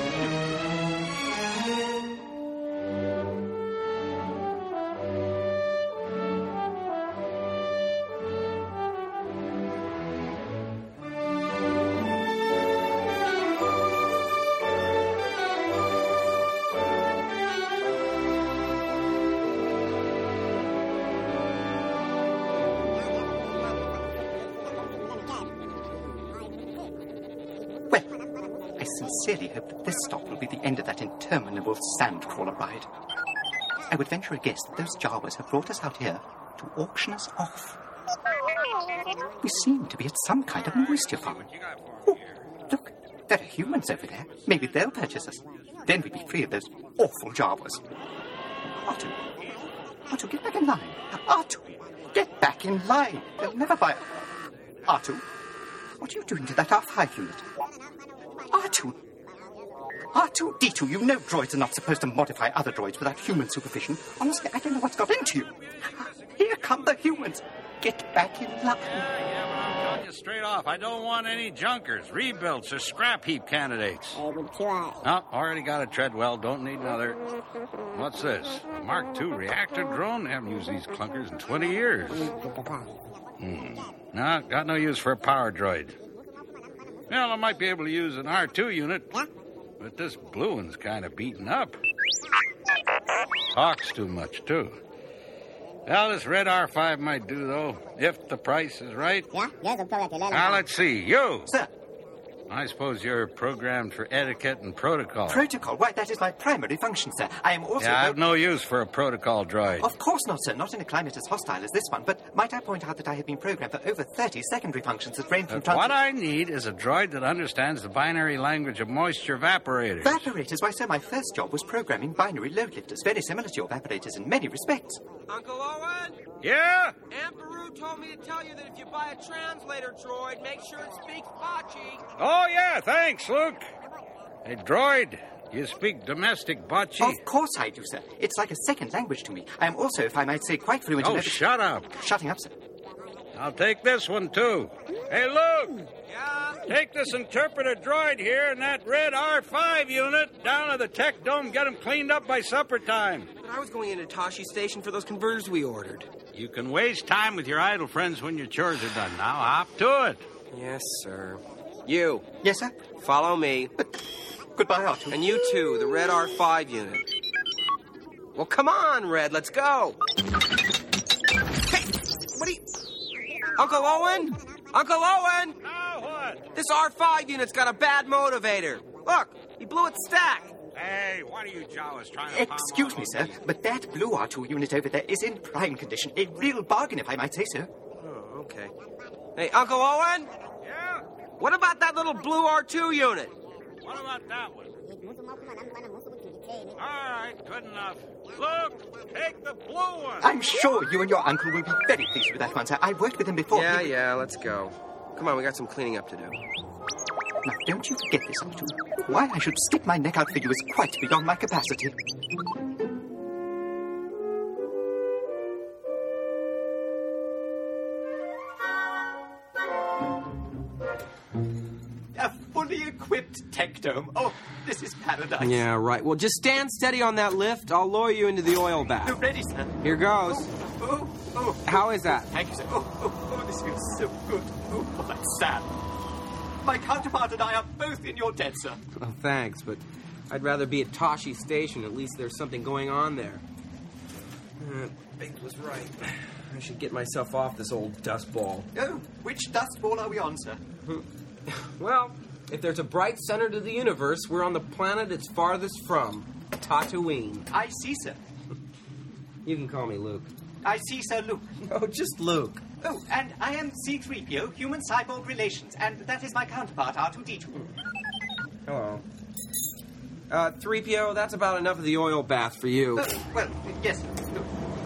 I sincerely hope that this stop will be the end of that interminable sandcrawler ride. I would venture a guess that those Jawas have brought us out here to auction us off. We seem to be at some kind of moisture farm. Oh, look, there are humans over there. Maybe they'll purchase us. Then we'd be free of those awful Jawas. R two. R two, get back in line. R two, get back in line. They'll never buy... R two, what are you doing to that R five unit? R two. R two D two, you know droids are not supposed to modify other droids without human supervision. Honestly, I don't know what's got into you. Here come the humans. Get back in line. Yeah, yeah, but I'm telling you straight off, I don't want any junkers, rebuilds, or scrap heap candidates. Oh, already got a Treadwell, don't need another. What's this? A Mark two reactor drone? I haven't used these clunkers in twenty years. Hmm. No, got no use for a power droid. Well, I might be able to use an R two unit, but this blue one's kind of beaten up. Talks too much, too. Well, this red R five might do, though, if the price is right. Now, let's see. You! Sir? I suppose you're programmed for etiquette and protocol. Protocol? Why, that is my primary function, sir. I am also... Yeah, I have no use for a protocol droid. Of course not, sir. Not in a climate as hostile as this one. But might I point out that I have been programmed for over thirty secondary functions that range from... Trans- what I need is a droid that understands the binary language of moisture evaporators. Evaporators? Why, sir, my first job was programming binary load lifters. Very similar to your evaporators in many respects. Uncle Owen? Yeah? Aunt Beru told me to tell you that if you buy a translator droid, make sure it speaks Bocce. Oh, yeah, thanks, Luke. Hey, droid, you speak domestic Bocce? Of course I do, sir. It's like a second language to me. I am also, if I might say, quite fluent oh, in... Oh, shut up. Shutting up, sir. I'll take this one, too. Hey, Luke! Yeah? Take this interpreter droid here and that red R five unit down to the tech dome. Get them cleaned up by supper time. But I was going into Tashi Station for those converters we ordered. You can waste time with your idle friends when your chores are done. Now, hop to it. Yes, sir. You. Yes, sir? Follow me. Goodbye, Archie. And you, too, the red R five unit. Well, come on, Red, let's go. Hey, what are you... Uncle Owen? Uncle Owen? Now what? What? This R five unit's got a bad motivator. Look, he blew its stack. Hey, what are you Jawas trying to palm Excuse off me, on sir, but that Blue R two unit over there is in prime condition. A real bargain, if I might say so. Oh, okay. Hey, Uncle Owen? Yeah? What about that little Blue R two unit? What about that one? All right, good enough. Look, take the blue one. I'm sure you and your uncle will be very pleased with that one, sir. I worked with him before. Yeah, He- yeah, let's go. Come on, we got some cleaning up to do. Now, don't you forget this, R two. Why I should stick my neck out for you is quite beyond my capacity. A fully equipped tech dome. Oh, this is paradise. Yeah, right. Well, just stand steady on that lift. I'll lower you into the oil bath. You're ready, sir. Here goes. Oh, oh. How is that? Thank you, sir. Oh, oh, oh, this feels so good. Oh, oh, that's sad. My counterpart and I are both in your debt, sir. Oh, thanks, but I'd rather be at Toshi Station. At least there's something going on there. Uh, Biggs was right. I should get myself off this old dust ball. Oh, which dust ball are we on, sir? Well, if there's a bright center to the universe, we're on the planet it's farthest from, Tatooine. I see, sir. You can call me Luke. I see, Sir Luke. Oh, just Luke. Oh, and I am C three P O, Human-Cyborg Relations, and that is my counterpart, R two D two. Hello. Uh, three P O, that's about enough of the oil bath for you. Uh, well, yes, sir. No.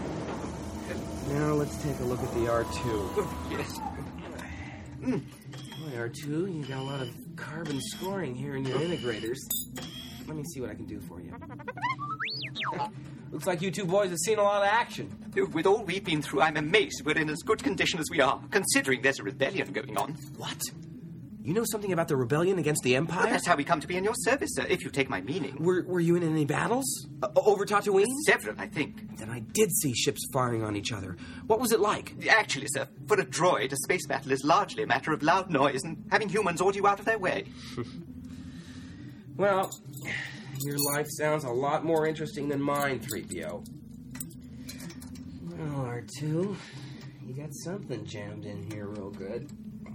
Now let's take a look at the R two. Oh, yes. Mm. Boy, R two, you got a lot of carbon scoring here in your integrators. Let me see what I can do for you. Looks like you two boys have seen a lot of action. With all we've been through, I'm amazed we're in as good condition as we are, considering there's a rebellion going on. What? You know something about the rebellion against the Empire? Well, that's how we come to be in your service, sir, if you take my meaning. Were, were you in any battles? Uh, over Tatooine? Several, I think. Then I did see ships firing on each other. What was it like? Actually, sir, for a droid, a space battle is largely a matter of loud noise and having humans order you out of their way. Well, your life sounds a lot more interesting than mine, three P O. Well, R two, you got something jammed in here real good.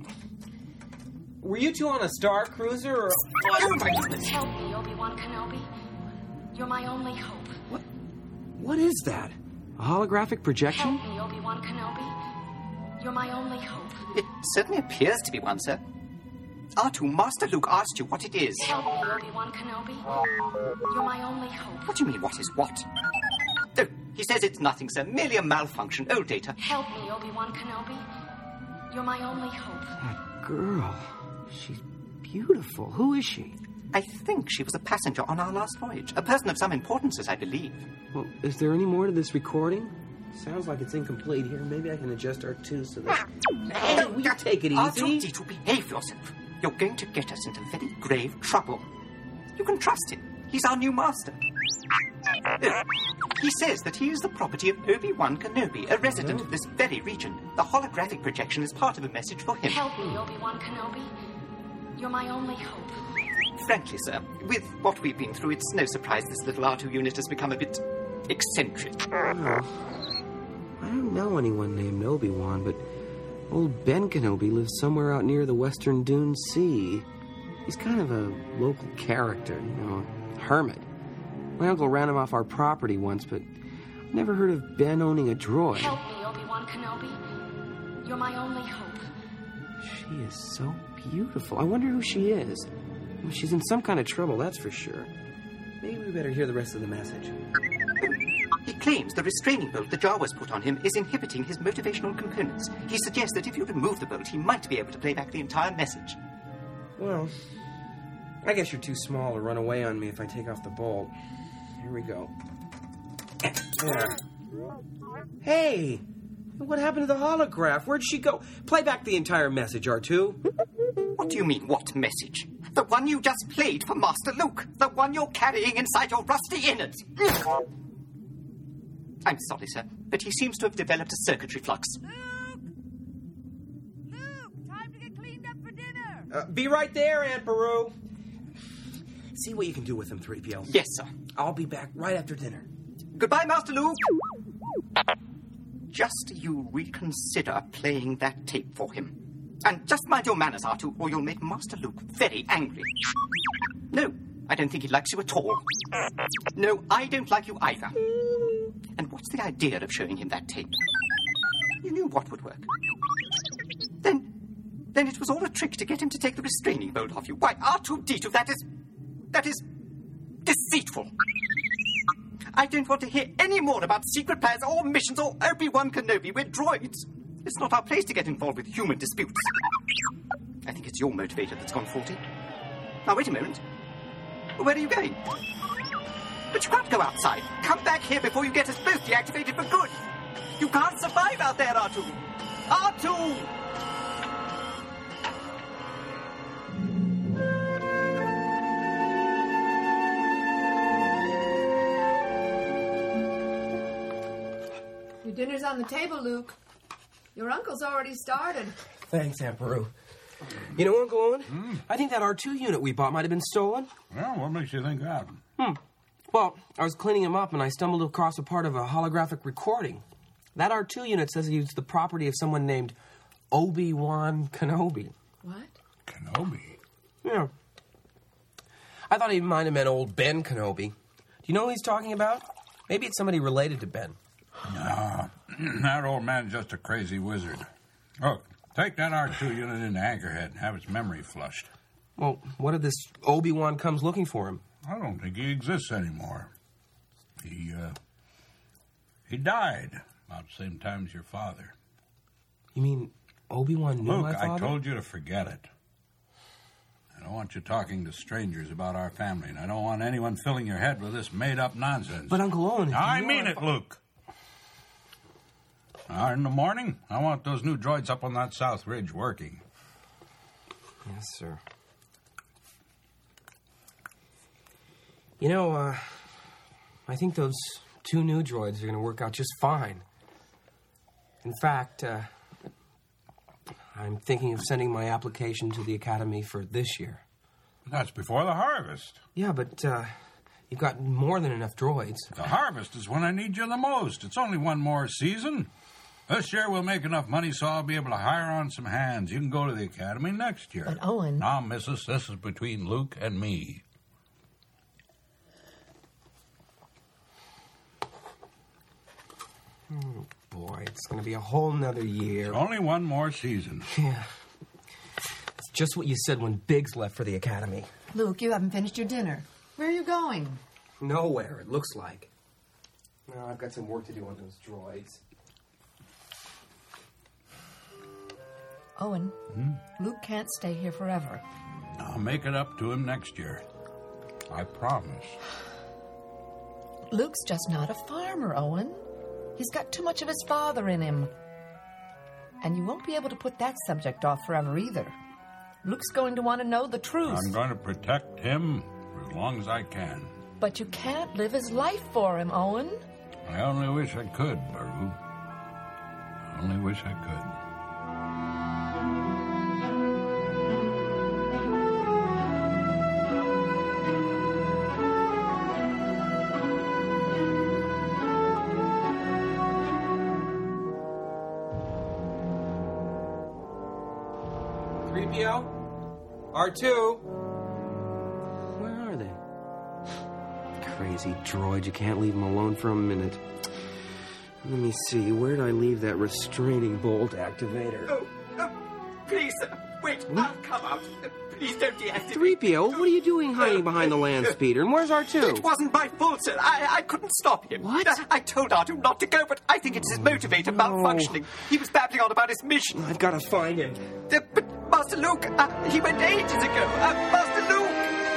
Were you two on a Star Cruiser or... Oh, my goodness. Help me, Obi-Wan Kenobi. You're my only hope. What? What is that? A holographic projection? Help me, Obi-Wan Kenobi. You're my only hope. It certainly appears to be one, sir. R two, Master Luke asked you what it is. Help me, Obi-Wan Kenobi. You're my only hope. What do you mean, what is what? Oh, he says it's nothing, sir. Merely a malfunction. Old data. Help me, Obi-Wan Kenobi. You're my only hope. That girl. She's beautiful. Who is she? I think she was a passenger on our last voyage. A person of some importance, as I believe. Well, is there any more to this recording? Sounds like it's incomplete here. Maybe I can adjust R two so that... Hey, will you take it easy? R two D two, behave yourself. You're going to get us into very grave trouble. You can trust him. He's our new master. Uh, he says that he is the property of Obi-Wan Kenobi, a resident oh. of this very region. The holographic projection is part of a message for him. Help me, Obi-Wan Kenobi. You're my only hope. Frankly, sir, with what we've been through, it's no surprise this little R two unit has become a bit eccentric. Oh. I don't know anyone named Obi-Wan, but old Ben Kenobi lives somewhere out near the Western Dune Sea. He's kind of a local character, you know, a hermit. My uncle ran him off our property once, but I've never heard of Ben owning a droid. Help me, Obi-Wan Kenobi. You're my only hope. She is so beautiful. I wonder who she is. Well, she's in some kind of trouble, that's for sure. Maybe we better hear the rest of the message. He claims the restraining bolt the Jawas put on him is inhibiting his motivational components. He suggests that if you remove the bolt, he might be able to play back the entire message. Well, I guess you're too small to run away on me if I take off the bolt. Here we go. There. Hey! What happened to the holograph? Where'd she go? Play back the entire message, R two. What do you mean, what message? The one you just played for Master Luke. The one you're carrying inside your rusty innards. I'm sorry, sir, but he seems to have developed a circuitry flux. Luke! Luke, time to get cleaned up for dinner. Uh, be right there, Aunt Beru. See what you can do with him, three P O. Yes, sir. I'll be back right after dinner. Goodbye, Master Luke. Just you reconsider playing that tape for him. And just mind your manners, R two, or you'll make Master Luke very angry. No, I don't think he likes you at all. No, I don't like you either. And what's the idea of showing him that tape? You knew what would work. Then, then it was all a trick to get him to take the restraining bolt off you. Why, R two D two, that is, that is deceitful. I don't want to hear any more about secret plans or missions or Obi-Wan Kenobi. We're droids. It's not our place to get involved with human disputes. I think it's your motivator that's gone faulty. Now, wait a moment. Where are you going? But you can't go outside. Come back here before you get us both deactivated for good. You can't survive out there, R two. R two! Your dinner's on the table, Luke. Your uncle's already started. Thanks, Aunt Peru. You know, Uncle Owen, Mm. I think that R two unit we bought might have been stolen. Well, what makes you think that? Hmm. Well, I was cleaning him up and I stumbled across a part of a holographic recording. That R two unit says it's the property of someone named Obi-Wan Kenobi. What? Kenobi? Yeah. I thought he might have meant old Ben Kenobi. Do you know who he's talking about? Maybe it's somebody related to Ben. No, that old man's just a crazy wizard. Look, take that R two unit into Anchorhead and have its memory flushed. Well, what if this Obi-Wan comes looking for him? I don't think he exists anymore. He, uh... He died about the same time as your father. You mean Obi-Wan knew Luke, my father? I told you to forget it. I don't want you talking to strangers about our family, and I don't want anyone filling your head with this made-up nonsense. But, Uncle Owen... I mean it, Luke. Uh, in the morning, I want those new droids up on that South Ridge working. Yes, sir. You know, uh, I think those two new droids are going to work out just fine. In fact, uh, I'm thinking of sending my application to the Academy for this year. That's before the harvest. Yeah, but uh, you've got more than enough droids. The harvest is when I need you the most. It's only one more season. This year we'll make enough money so I'll be able to hire on some hands. You can go to the Academy next year. But, Owen... Now, missus, this is between Luke and me. Oh, boy, it's going to be a whole nother year. Only one more season. Yeah. It's just what you said when Biggs left for the Academy. Luke, you haven't finished your dinner. Where are you going? Nowhere, it looks like. No, I've got some work to do on those droids. Owen, Hmm? Luke can't stay here forever. I'll make it up to him next year. I promise. Luke's just not a farmer, Owen. He's got too much of his father in him. And you won't be able to put that subject off forever either. Luke's going to want to know the truth. I'm going to protect him for as long as I can. But you can't live his life for him, Owen. I only wish I could, Baru. I only wish I could. three P O? R two? Where are they? Crazy droid, you can't leave them alone for a minute. Let me see, where did I leave that restraining bolt activator? Oh, oh, please, sir. Wait, I'll come out. Uh, Please don't deactivate. three P O, what are you doing hiding behind the land speeder? And where's R two? It wasn't my fault, sir. I, I couldn't stop him. What? I, I told R two not to go, but I think it's his motivator malfunctioning. He was babbling on about his mission. I've got to find him. Uh, but, Master Luke, uh, he went ages ago. Uh, Master Luke!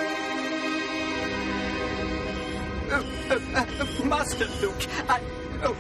Oh, oh, uh, uh, Master Luke, I... Oh.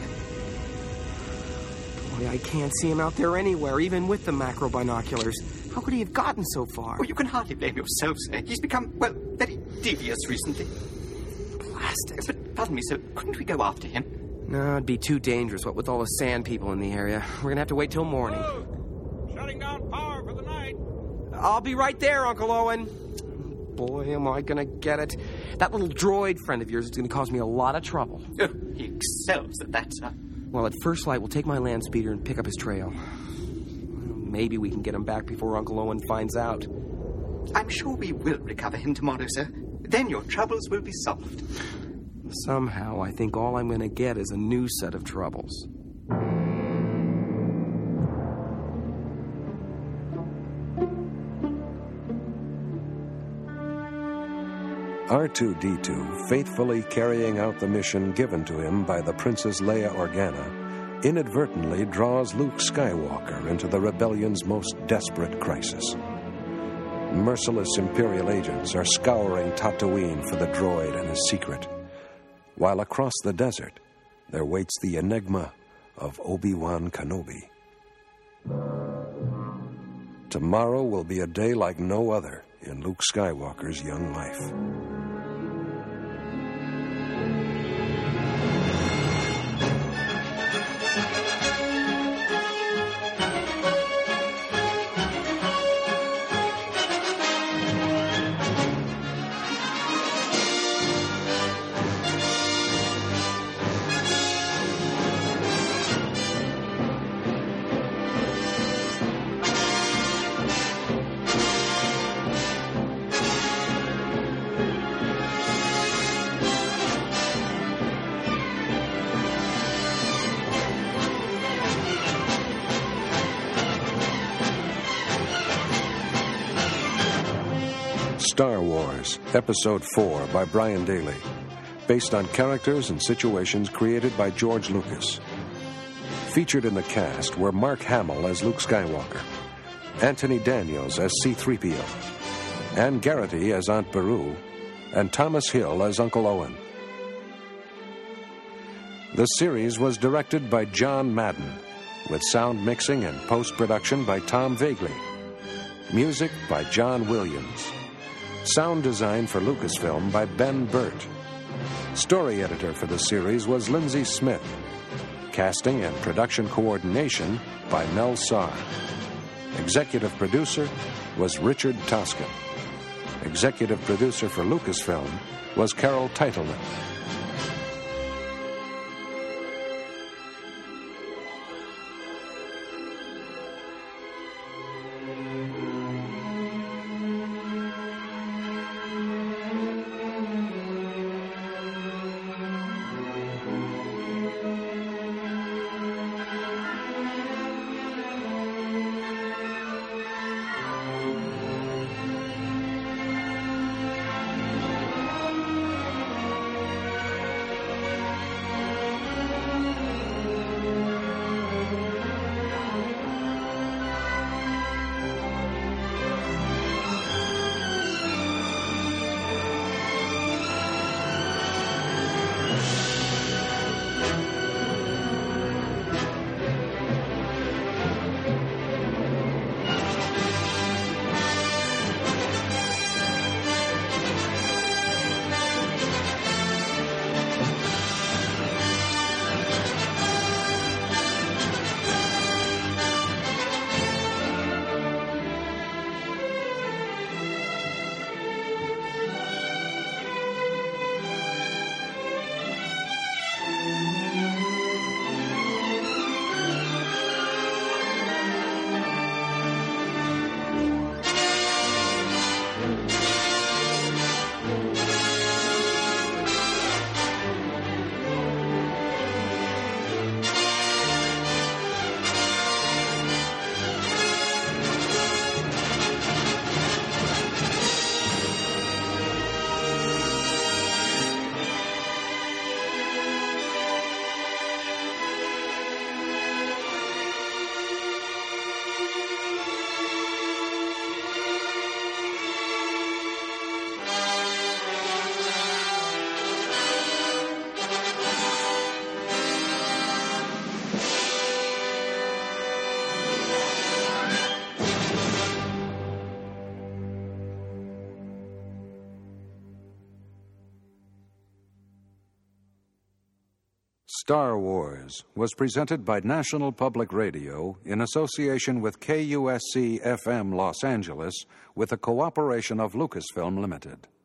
Boy, I can't see him out there anywhere, even with the macro binoculars. How could he have gotten so far? Well, you can hardly blame yourself, sir. He's become, well, very devious recently. Blasted. But, pardon me, sir, couldn't we go after him? No, it'd be too dangerous, what with all the sand people in the area. We're gonna have to wait till morning. Oh, shutting down power for the night. I'll be right there, Uncle Owen. Boy, am I gonna get it. That little droid friend of yours is gonna cause me a lot of trouble. Oh, he excels at that, sir. Well, at first light, we'll take my land speeder and pick up his trail. Maybe we can get him back before Uncle Owen finds out. I'm sure we will recover him tomorrow, sir. Then your troubles will be solved. Somehow, I think all I'm going to get is a new set of troubles. R two D two, faithfully carrying out the mission given to him by the Princess Leia Organa, inadvertently draws Luke Skywalker into the rebellion's most desperate crisis. Merciless Imperial agents are scouring Tatooine for the droid and his secret, while across the desert there waits the enigma of Obi-Wan Kenobi. Tomorrow will be a day like no other in Luke Skywalker's young life. Star Wars, Episode four by Brian Daley, based on characters and situations created by George Lucas. Featured in the cast were Mark Hamill as Luke Skywalker, Anthony Daniels as C three P O, Ann Garrity as Aunt Beru, and Thomas Hill as Uncle Owen. The series was directed by John Madden, with sound mixing and post-production by Tom Vagley. Music by John Williams. Sound design for Lucasfilm by Ben Burt. Story editor for the series was Lindsay Smith. Casting and production coordination by Mel Sarr. Executive producer was Richard Toscan. Executive producer for Lucasfilm was Carol Teitelman. Star Wars was presented by National Public Radio in association with K U S C F M Los Angeles with the cooperation of Lucasfilm Limited.